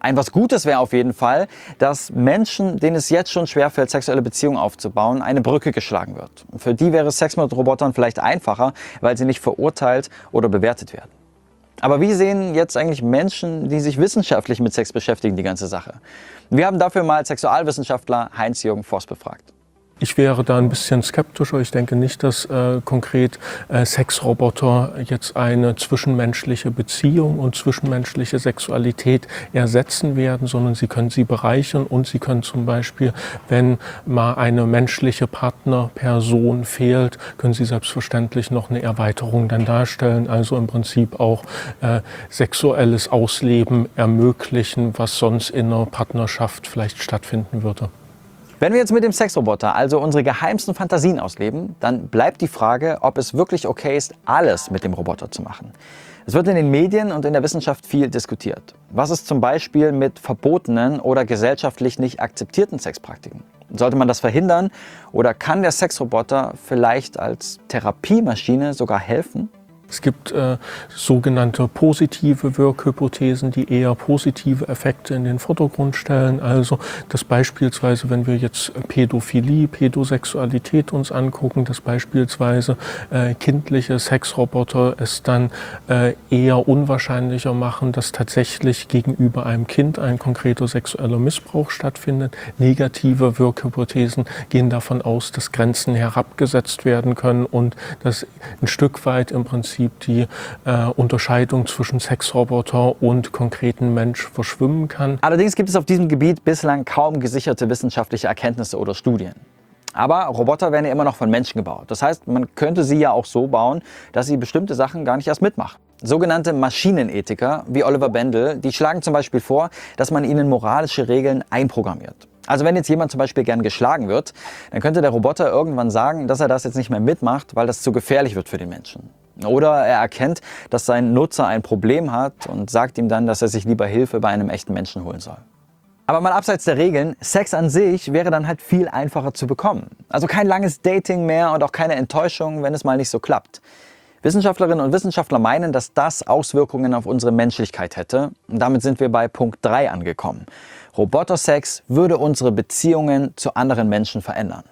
Ein was Gutes wäre auf jeden Fall, dass Menschen, denen es jetzt schon schwerfällt, sexuelle Beziehungen aufzubauen, eine Brücke geschlagen wird. Für die wäre Sex mit Robotern vielleicht einfacher, weil sie nicht verurteilt oder bewertet werden. Aber wie sehen jetzt eigentlich Menschen, die sich wissenschaftlich mit Sex beschäftigen, die ganze Sache? Wir haben dafür mal Sexualwissenschaftler Heinz-Jürgen Voss befragt. Ich wäre da ein bisschen skeptischer. Ich denke nicht, dass äh, konkret äh, Sexroboter jetzt eine zwischenmenschliche Beziehung und zwischenmenschliche Sexualität ersetzen werden, sondern sie können sie bereichern und sie können zum Beispiel, wenn mal eine menschliche Partnerperson fehlt, können sie selbstverständlich noch eine Erweiterung dann darstellen, also im Prinzip auch äh, sexuelles Ausleben ermöglichen, was sonst in einer Partnerschaft vielleicht stattfinden würde. Wenn wir jetzt mit dem Sexroboter also unsere geheimsten Fantasien ausleben, dann bleibt die Frage, ob es wirklich okay ist, alles mit dem Roboter zu machen. Es wird in den Medien und in der Wissenschaft viel diskutiert. Was ist zum Beispiel mit verbotenen oder gesellschaftlich nicht akzeptierten Sexpraktiken? Sollte man das verhindern oder kann der Sexroboter vielleicht als Therapiemaschine sogar helfen? Es gibt äh, sogenannte positive Wirkhypothesen, die eher positive Effekte in den Vordergrund stellen. Also, dass beispielsweise, wenn wir jetzt Pädophilie, Pädosexualität uns angucken, dass beispielsweise äh, kindliche Sexroboter es dann äh, eher unwahrscheinlicher machen, dass tatsächlich gegenüber einem Kind ein konkreter sexueller Missbrauch stattfindet. Negative Wirkhypothesen gehen davon aus, dass Grenzen herabgesetzt werden können und dass ein Stück weit im Prinzip die äh, Unterscheidung zwischen Sexroboter und konkreten Mensch verschwimmen kann. Allerdings gibt es auf diesem Gebiet bislang kaum gesicherte wissenschaftliche Erkenntnisse oder Studien. Aber Roboter werden ja immer noch von Menschen gebaut. Das heißt, man könnte sie ja auch so bauen, dass sie bestimmte Sachen gar nicht erst mitmachen. Sogenannte Maschinenethiker wie Oliver Bendel, die schlagen zum Beispiel vor, dass man ihnen moralische Regeln einprogrammiert. Also wenn jetzt jemand zum Beispiel gern geschlagen wird, dann könnte der Roboter irgendwann sagen, dass er das jetzt nicht mehr mitmacht, weil das zu gefährlich wird für den Menschen. Oder er erkennt, dass sein Nutzer ein Problem hat und sagt ihm dann, dass er sich lieber Hilfe bei einem echten Menschen holen soll. Aber mal abseits der Regeln, Sex an sich wäre dann halt viel einfacher zu bekommen. Also kein langes Dating mehr und auch keine Enttäuschung, wenn es mal nicht so klappt. Wissenschaftlerinnen und Wissenschaftler meinen, dass das Auswirkungen auf unsere Menschlichkeit hätte. Und damit sind wir bei Punkt drei angekommen. Robotersex würde unsere Beziehungen zu anderen Menschen verändern.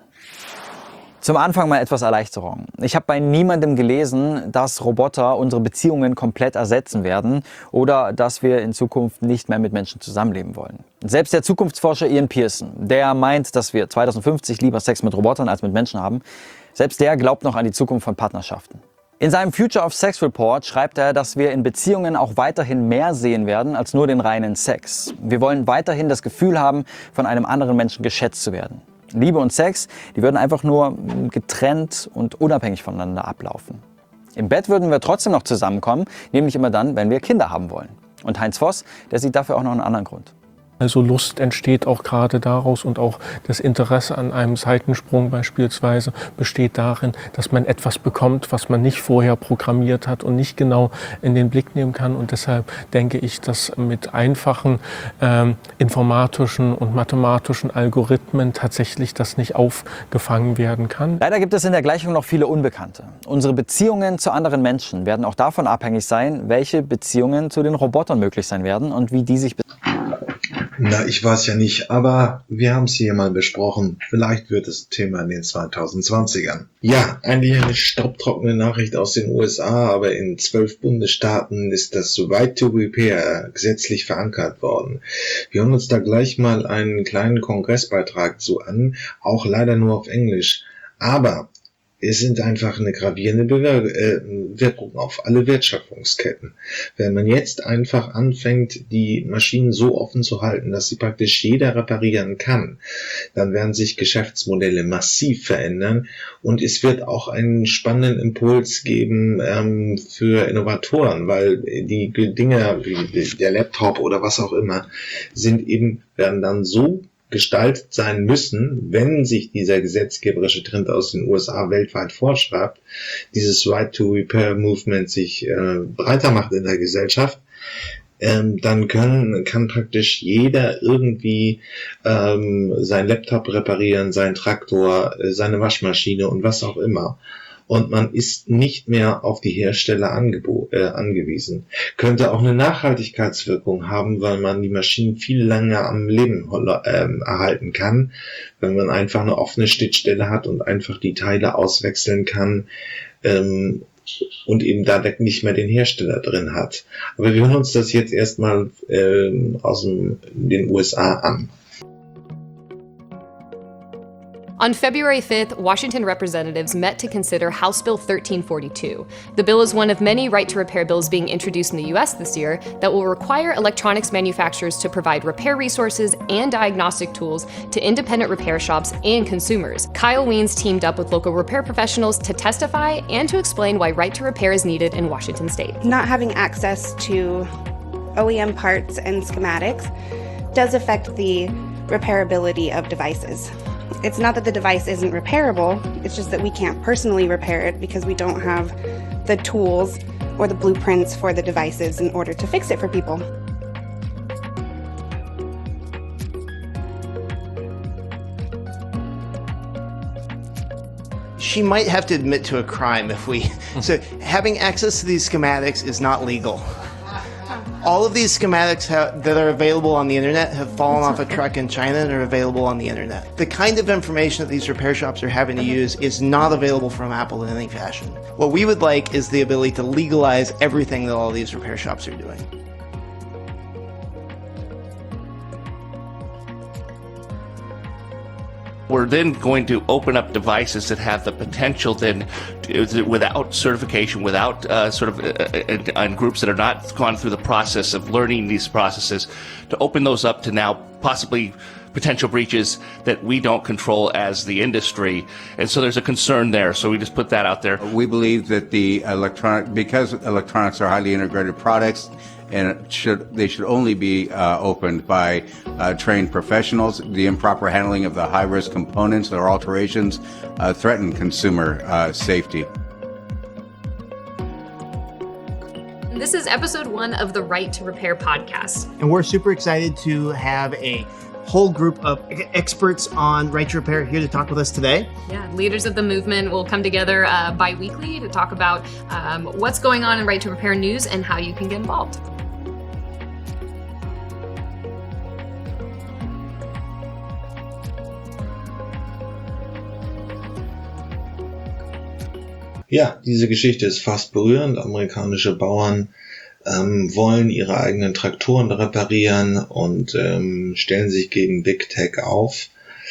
Zum Anfang mal etwas Erleichterung. Ich habe bei niemandem gelesen, dass Roboter unsere Beziehungen komplett ersetzen werden oder dass wir in Zukunft nicht mehr mit Menschen zusammenleben wollen. Selbst der Zukunftsforscher Ian Pearson, der meint, dass wir zweitausendfünfzig lieber Sex mit Robotern als mit Menschen haben, selbst der glaubt noch an die Zukunft von Partnerschaften. In seinem Future of Sex Report schreibt er, dass wir in Beziehungen auch weiterhin mehr sehen werden als nur den reinen Sex. Wir wollen weiterhin das Gefühl haben, von einem anderen Menschen geschätzt zu werden. Liebe und Sex, die würden einfach nur getrennt und unabhängig voneinander ablaufen. Im Bett würden wir trotzdem noch zusammenkommen, nämlich immer dann, wenn wir Kinder haben wollen. Und Heinz Voss, der sieht dafür auch noch einen anderen Grund. Also Lust entsteht auch gerade daraus und auch das Interesse an einem Seitensprung beispielsweise besteht darin, dass man etwas bekommt, was man nicht vorher programmiert hat und nicht genau in den Blick nehmen kann. Und deshalb denke ich, dass mit einfachen ähm, informatischen und mathematischen Algorithmen tatsächlich das nicht aufgefangen werden kann. Leider gibt es in der Gleichung noch viele Unbekannte. Unsere Beziehungen zu anderen Menschen werden auch davon abhängig sein, welche Beziehungen zu den Robotern möglich sein werden und wie die sich... Na, ich weiß ja nicht, aber wir haben es hier mal besprochen. Vielleicht wird es Thema in den zweitausendzwanzigern. Ja, eigentlich eine staubtrockene Nachricht aus den U S A, aber in zwölf Bundesstaaten ist das Right to Repair gesetzlich verankert worden. Wir hören uns da gleich mal einen kleinen Kongressbeitrag zu an, auch leider nur auf Englisch. Aber es sind einfach eine gravierende Wirkung auf alle Wertschöpfungsketten. Wenn man jetzt einfach anfängt, die Maschinen so offen zu halten, dass sie praktisch jeder reparieren kann, dann werden sich Geschäftsmodelle massiv verändern und es wird auch einen spannenden Impuls geben ähm, für Innovatoren, weil die Dinge wie der Laptop oder was auch immer sind eben, werden dann so gestaltet sein müssen, wenn sich dieser gesetzgeberische Trend aus den U S A weltweit vorschreibt, dieses Right to Repair Movement sich äh, breiter macht in der Gesellschaft, ähm, dann können, kann praktisch jeder irgendwie ähm, sein Laptop reparieren, seinen Traktor, äh, seine Waschmaschine und was auch immer. und man ist nicht mehr auf die Hersteller angebo- äh, angewiesen. Könnte auch eine Nachhaltigkeitswirkung haben, weil man die Maschinen viel länger am Leben äh, erhalten kann, wenn man einfach eine offene Schnittstelle hat und einfach die Teile auswechseln kann, ähm, und eben da nicht mehr den Hersteller drin hat. Aber wir hören uns das jetzt erstmal äh, aus dem, den U S A an. On February fifth, Washington representatives met to consider House Bill thirteen forty-two. The bill is one of many right-to-repair bills being introduced in the U S this year that will require electronics manufacturers to provide repair resources and diagnostic tools to independent repair shops and consumers. Kyle Wiens teamed up with local repair professionals to testify and to explain why right-to-repair is needed in Washington state. Not having access to O E M parts and schematics does affect the repairability of devices. It's not that the device isn't repairable, it's just that we can't personally repair it because we don't have the tools or the blueprints for the devices in order to fix it for people. She might have to admit to a crime if we... So having access to these schematics is not legal. All of these schematics have, that are available on the internet have fallen off a truck in China and are available on the internet. The kind of information that these repair shops are having to use is not available from Apple in any fashion. What we would like is the ability to legalize everything that all these repair shops are doing. We're then going to open up devices that have the potential then, to, without certification, without uh, sort of, uh, and groups that are not gone through the process of learning these processes, to open those up to now possibly potential breaches that we don't control as the industry. And so there's a concern there. So we just put that out there. We believe that the electronic, because electronics are highly integrated products, and it should, they should only be uh, opened by uh, trained professionals. The improper handling of the high-risk components or alterations uh, threaten consumer uh, safety. This is episode one of the Right to Repair podcast. And we're super excited to have a whole group of experts on right to repair here to talk with us today. Yeah, leaders of the movement will come together uh, bi-weekly to talk about um, what's going on in right to repair news and how you can get involved. Ja, diese Geschichte ist fast berührend. Amerikanische Bauern ähm, wollen ihre eigenen Traktoren reparieren und ähm, stellen sich gegen Big Tech auf.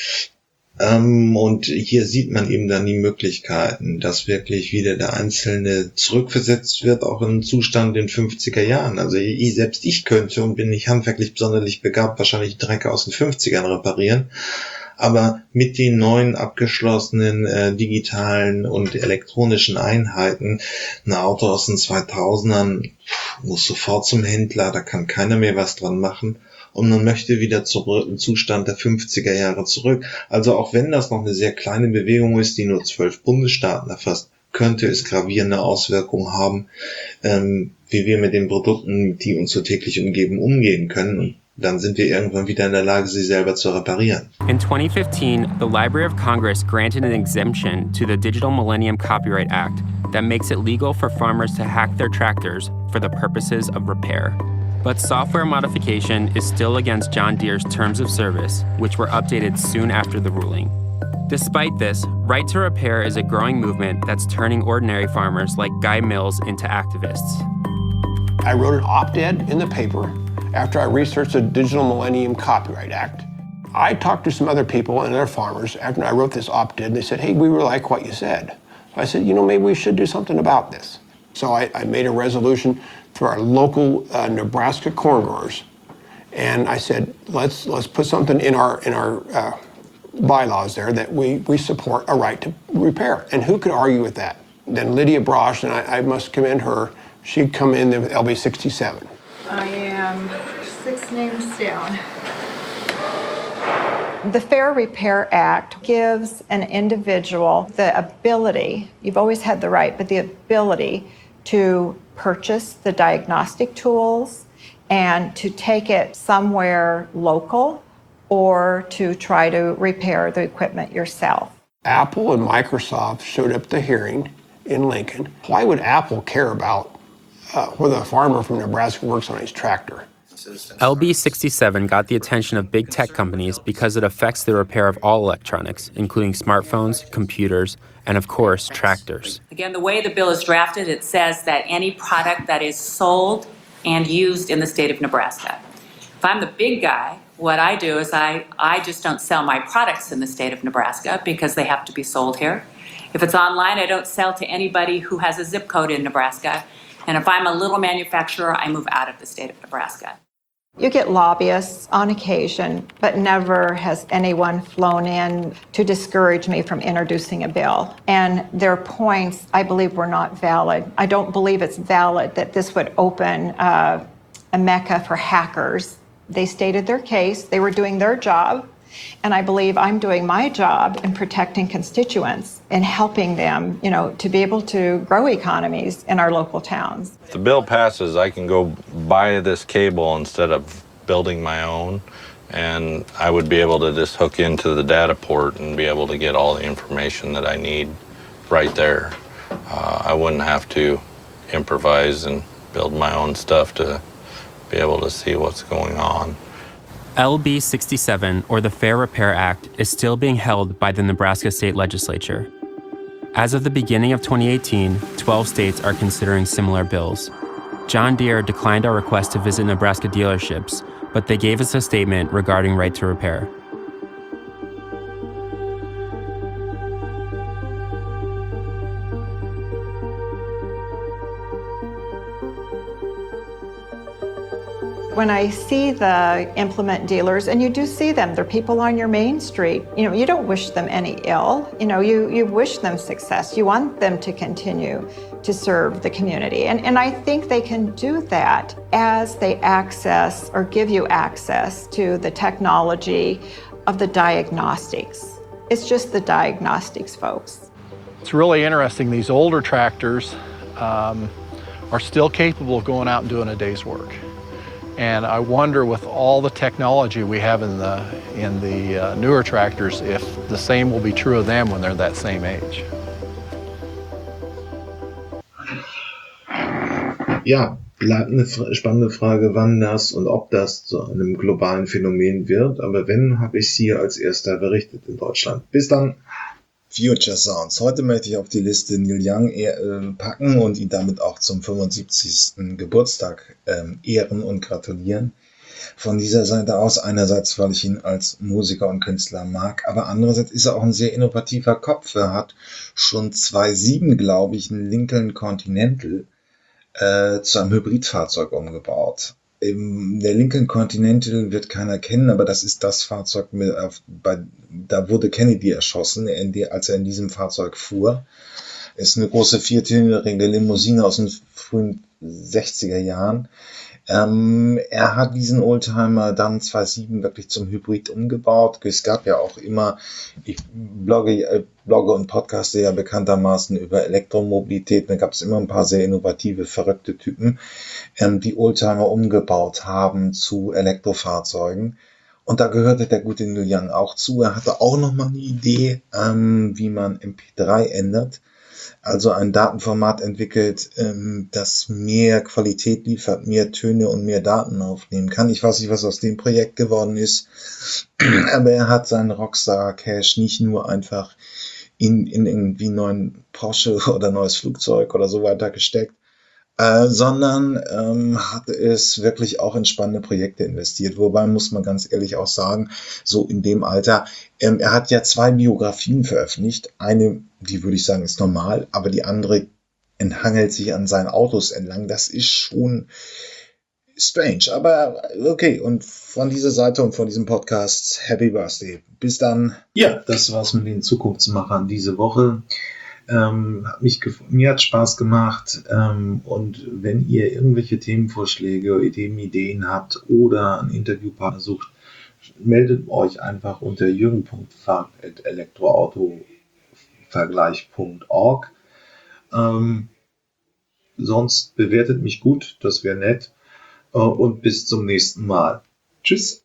Ähm, und hier sieht man eben dann die Möglichkeiten, dass wirklich wieder der Einzelne zurückversetzt wird, auch in einen Zustand in den fünfziger Jahren. Also ich, selbst ich könnte und bin nicht handwerklich besonders begabt, wahrscheinlich Dreck aus den fünfzigern reparieren. Aber mit den neuen abgeschlossenen äh, digitalen und elektronischen Einheiten, ein Auto aus den zweitausendern muss sofort zum Händler, da kann keiner mehr was dran machen und man möchte wieder zurück im Zustand der fünfziger Jahre zurück. Also auch wenn das noch eine sehr kleine Bewegung ist, die nur zwölf Bundesstaaten erfasst, könnte es gravierende Auswirkungen haben, ähm, wie wir mit den Produkten, die uns so täglich umgeben, umgehen können. Und dann sind wir irgendwann wieder in der Lage, sie selber zu reparieren. In twenty fifteen, the Library of Congress granted an exemption to the Digital Millennium Copyright Act that makes it legal for farmers to hack their tractors for the purposes of repair. But software modification is still against John Deere's terms of service, which were updated soon after the ruling. Despite this, Right to Repair is a growing movement that's turning ordinary farmers like Guy Mills into activists. I wrote an op-ed in the paper after I researched the Digital Millennium Copyright Act. I talked to some other people and other farmers after I wrote this op-ed, and they said, hey, we really like what you said. So I said, you know, maybe we should do something about this. So I, I made a resolution for our local uh, Nebraska corn growers, and I said, let's let's put something in our in our uh, bylaws there that we, we support a right to repair. And who could argue with that? Then Lydia Brosh, and I, I must commend her, she'd come in with L B sixty-seven. I am six names down. The Fair Repair Act gives an individual the ability, you've always had the right, but the ability to purchase the diagnostic tools and to take it somewhere local or to try to repair the equipment yourself. Apple and Microsoft showed up at the hearing in Lincoln. Why would Apple care about uh, whether a farmer from Nebraska works on his tractor? L B sixty-seven got the attention of big tech companies because it affects the repair of all electronics, including smartphones, computers, and of course, tractors. Again, the way the bill is drafted, it says that any product that is sold and used in the state of Nebraska. If I'm the big guy, what I do is I, I just don't sell my products in the state of Nebraska because they have to be sold here. If it's online, I don't sell to anybody who has a zip code in Nebraska. And if I'm a little manufacturer, I move out of the state of Nebraska. You get lobbyists on occasion, but never has anyone flown in to discourage me from introducing a bill. And their points, I believe, were not valid. I don't believe it's valid that this would open uh, a mecca for hackers. They stated their case, they were doing their job, and I believe I'm doing my job in protecting constituents and helping them, you know, to be able to grow economies in our local towns. If the bill passes, I can go buy this cable instead of building my own, and I would be able to just hook into the data port and be able to get all the information that I need right there. Uh, I wouldn't have to improvise and build my own stuff to be able to see what's going on. L B sixty-seven, or the Fair Repair Act, is still being held by the Nebraska State Legislature. As of the beginning of twenty eighteen, twelve states are considering similar bills. John Deere declined our request to visit Nebraska dealerships, but they gave us a statement regarding right to repair. When I see the implement dealers, and you do see them, they're people on your main street, you know, you don't wish them any ill. You know, you, you wish them success. You want them to continue to serve the community. And, and I think they can do that as they access or give you access to the technology of the diagnostics. It's just the diagnostics, folks. It's really interesting. These older tractors um, are still capable of going out and doing a day's work. And I wonder, with all the technology we have in the, in the uh, newer tractors, if the same will be true of them when they're that same age. Ja, bleibt eine spannende Frage, wann das und ob das zu einem globalen Phänomen wird. Aber wenn, habe ich es hier als erster berichtet in Deutschland. Bis dann. Future Sounds. Heute möchte ich auf die Liste Neil Young äh, packen und ihn damit auch zum fünfundsiebzigsten Geburtstag ähm, ehren und gratulieren. Von dieser Seite aus, einerseits, weil ich ihn als Musiker und Künstler mag, aber andererseits ist er auch ein sehr innovativer Kopf. Er hat schon zweitausendsieben, glaube ich, einen Lincoln Continental äh, zu einem Hybridfahrzeug umgebaut. Der Lincoln Continental wird keiner kennen, aber das ist das Fahrzeug, mit, auf, bei, da wurde Kennedy erschossen, in die, als er in diesem Fahrzeug fuhr. Ist eine große viertönige Limousine aus den frühen sechziger Jahren. Ähm, er hat diesen Oldtimer dann zweitausendsieben wirklich zum Hybrid umgebaut. Es gab ja auch immer, ich blogge, äh, blogge und podcaste ja bekanntermaßen über Elektromobilität. Da gab es immer ein paar sehr innovative, verrückte Typen, ähm, die Oldtimer umgebaut haben zu Elektrofahrzeugen. Und da gehörte der gute Neil Young auch zu. Er hatte auch nochmal eine Idee, ähm, wie man M P drei ändert. Also ein Datenformat entwickelt, ähm, das mehr Qualität liefert, mehr Töne und mehr Daten aufnehmen kann. Ich weiß nicht, was aus dem Projekt geworden ist, aber er hat seinen Rockstar Cash nicht nur einfach in, in irgendwie einen neuen Porsche oder neues Flugzeug oder so weiter gesteckt, äh, sondern ähm, hat es wirklich auch in spannende Projekte investiert. Wobei muss man ganz ehrlich auch sagen, so in dem Alter, ähm, er hat ja zwei Biografien veröffentlicht. Eine, die würde ich sagen, ist normal, aber die andere enthangelt sich an seinen Autos entlang. Das ist schon strange, aber okay. Und von dieser Seite und von diesem Podcast, Happy Birthday. Bis dann. Ja, das war's mit den Zukunftsmachern diese Woche. Ähm, hat mich gef- mir hat Spaß gemacht, ähm, und wenn ihr irgendwelche Themenvorschläge, Ideen, Ideen habt oder einen Interviewpartner sucht, meldet euch einfach unter jürgen punkt fahrt at elektroautovergleich punkt org. Ähm, sonst bewertet mich gut, das wäre nett, äh, und bis zum nächsten Mal. Tschüss.